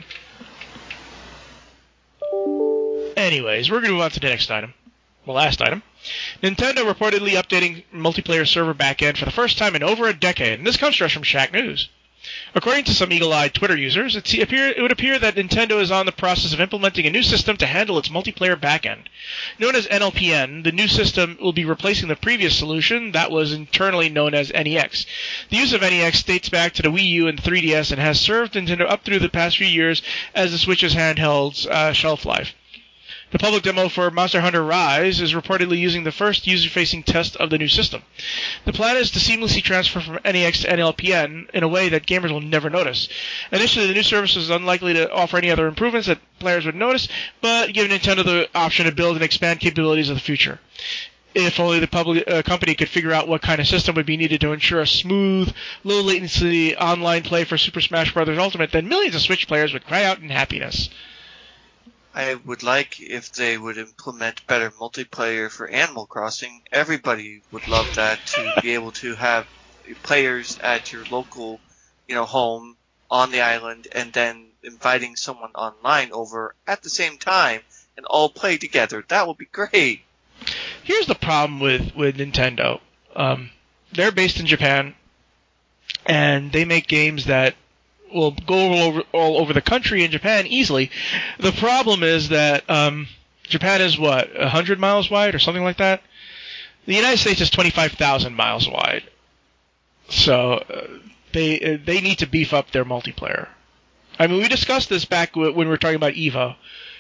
Anyways, we're going to move on to the next item. The last item. Nintendo reportedly updating multiplayer server backend for the first time in over a decade, and this comes to us from Shack News. According to some eagle-eyed Twitter users, it, appear, it would appear that Nintendo is on the process of implementing a new system to handle its multiplayer backend. Known as N L P N, the new system will be replacing the previous solution that was internally known as N E X. The use of N E X dates back to the Wii U and three D S and has served Nintendo up through the past few years as the Switch's handheld's uh, shelf life. The public demo for Monster Hunter Rise is reportedly using the first user-facing test of the new system. The plan is to seamlessly transfer from N E X to N L P N in a way that gamers will never notice. Initially, the new service is unlikely to offer any other improvements that players would notice, but give Nintendo the option to build and expand capabilities of the future. if only the public uh, company could figure out what kind of system would be needed to ensure a smooth, low latency online play for Super Smash Bros. Ultimate, then millions of Switch players would cry out in happiness. I would like if they would implement better multiplayer for Animal Crossing. Everybody would love that, to be able to have players at your local, you know, home on the island, and then inviting someone online over at the same time and all play together. That would be great. Here's the problem with, with Nintendo. Um, they're based in Japan, and they make games that will go all over, all over the country in Japan easily. The problem is that um, Japan is, what, one hundred miles wide or something like that? The United States is twenty-five thousand miles wide. So uh, they uh, they need to beef up their multiplayer. I mean, we discussed this back w- when we were talking about EVO.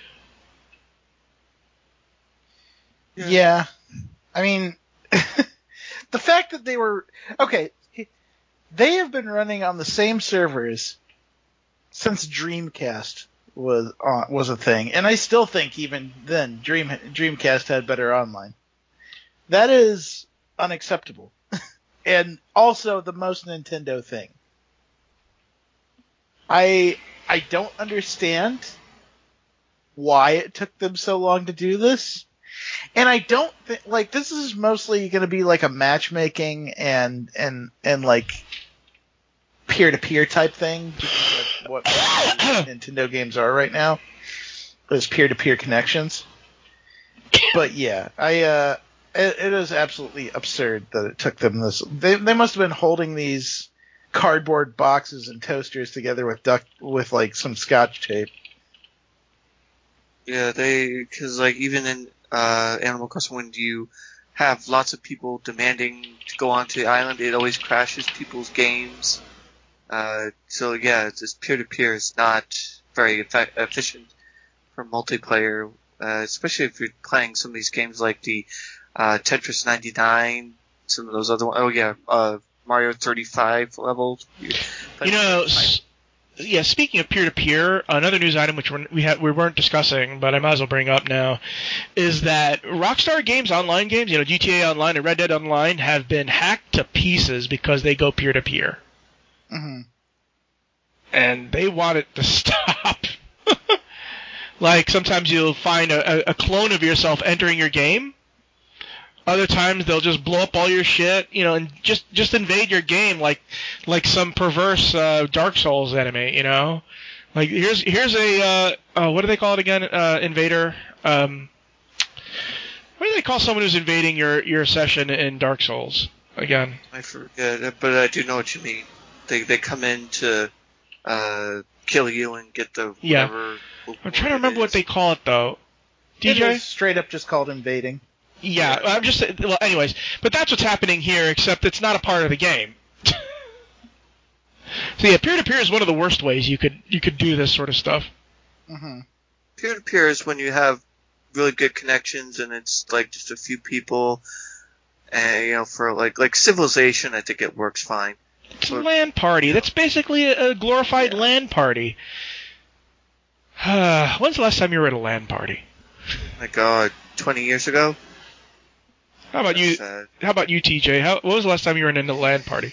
Yeah. yeah. I mean, the fact that they were... Okay, they have been running on the same servers since Dreamcast was uh, was a thing, and I still think even then Dream Dreamcast had better online. That is unacceptable, and also the most Nintendo thing. I I don't understand why it took them so long to do this. And I don't think, like, this is mostly going to be like a matchmaking and, and, and like peer-to-peer type thing. Because that's what Nintendo games are right now. Those peer-to-peer connections. But yeah, I, uh, it, it is absolutely absurd that it took them this. They, they must have been holding these cardboard boxes and toasters together with duct, with like some scotch tape. Yeah, they, cause like even in, Uh, Animal Crossing, when you have lots of people demanding to go onto the island, it always crashes people's games. Uh, so yeah, it's just peer-to-peer is not very effe- efficient for multiplayer, uh, especially if you're playing some of these games like the uh, Tetris ninety-nine, some of those other ones. Oh yeah, uh, Mario thirty-five levels. You know, s- yeah, speaking of peer-to-peer, another news item which we're, we ha- we weren't discussing, but I might as well bring up now, is that Rockstar Games online games, you know, G T A Online and Red Dead Online, have been hacked to pieces because they go peer-to-peer. Mm-hmm. And they want it to stop. Like, sometimes you'll find a, a clone of yourself entering your game. Other times they'll just blow up all your shit, you know, and just, just invade your game like like some perverse uh, Dark Souls enemy, you know. Like here's here's a uh, uh, what do they call it again? Uh, invader. Um, what do they call someone who's invading your, your session in Dark Souls again? I forget, but I do know what you mean. They they come in to uh, kill you and get the Yeah. whatever. I'm trying to remember what they call it though. D J? It is straight up just called invading. Yeah, I'm just well. Anyways, but that's what's happening here, except it's not a part of the game. So yeah, peer-to-peer is one of the worst ways you could you could do this sort of stuff. Mm-hmm. Peer-to-peer is when you have really good connections and it's like just a few people, and you know, for like like Civilization, I think it works fine. It's But, a LAN party. That's basically a, a glorified Yeah. LAN party. When's the last time you were at a LAN party? my God, twenty years ago. How about you? That's sad. How about you, T J? How, what was the last time you were in a LAN party?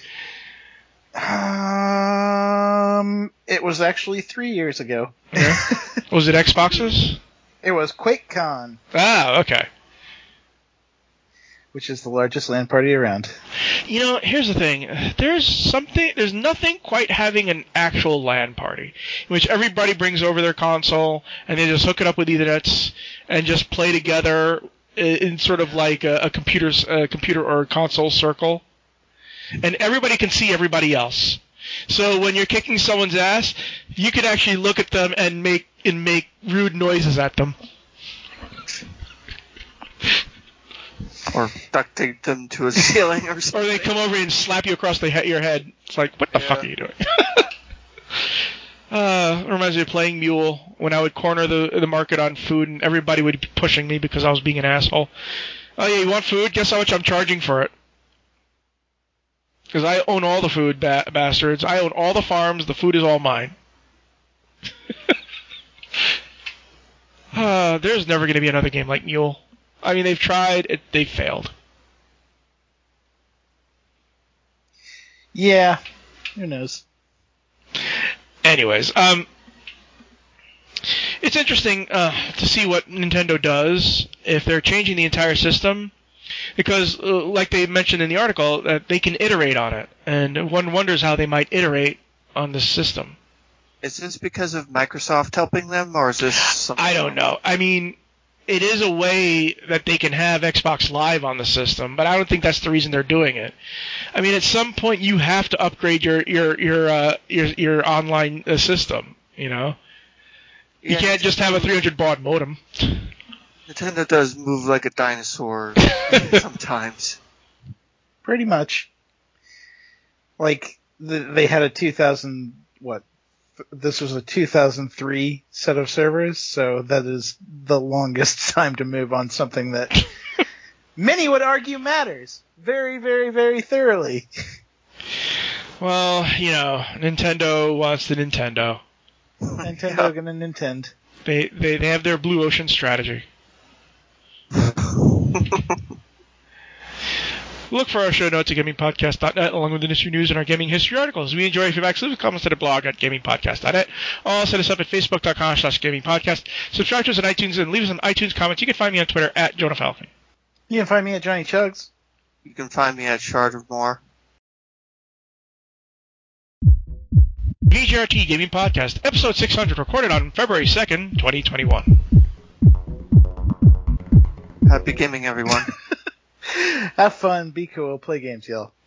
Um, it was actually three years ago. Okay. Was it Xboxes? It was QuakeCon, Ah, okay. which is the largest LAN party around. You know, here's the thing. There's something. There's nothing quite having an actual LAN party, in which everybody brings over their console and they just hook it up with Ethernets and just play together in sort of like a, a computer's a computer or a console circle, and everybody can see everybody else. So when you're kicking someone's ass, you can actually look at them and make and make rude noises at them. Or duct tape them to a ceiling or something. Or they come over and slap you across the he- your head. It's like, what the Yeah. fuck are you doing? uh, it reminds me of playing Mule when I would corner the the market on food and everybody would be pushing me because I was being an asshole. Oh yeah, you want food? Guess how much I'm charging for it? Because I own all the food, ba- bastards. I own all the farms. The food is all mine. uh, there's never going to be another game like Mule. I mean, they've tried, it, they've failed. Yeah, who knows? Anyways, um, it's interesting uh, to see what Nintendo does if they're changing the entire system, because, uh, like they mentioned in the article, that uh, they can iterate on it, and one wonders how they might iterate on this system. Is this because of Microsoft helping them, or is this something? I don't know. I mean, it is a way that they can have Xbox Live on the system, but I don't think that's the reason they're doing it. I mean, at some point you have to upgrade your your your uh, your, your online uh, system. You know, you Yeah, can't Nintendo, just have a three hundred baud modem. Nintendo does move like a dinosaur sometimes. Pretty much. Like the, they had a two thousand what? This was a two thousand three set of servers, so that is the longest time to move on something that many would argue matters very, very, very thoroughly. Well, you know, Nintendo wants the Nintendo. Nintendo Yeah. gonna Nintendo. They, they they have their blue ocean strategy. Look for our show notes at gaming podcast dot net along with industry news and our gaming history articles. We enjoy feedback, so leave comments at the blog at gaming podcast dot net. Also, set us up at facebook dot com slash gaming podcast. Subscribe to us on iTunes and leave us some iTunes comments. You can find me on Twitter at Jonah Falcon. You can find me at Johnny Chugs. You can find me at Shard of More. V G R T Gaming Podcast, episode six hundred, recorded on February second, twenty twenty-one. Happy gaming, everyone. Have fun, be cool, play games, y'all.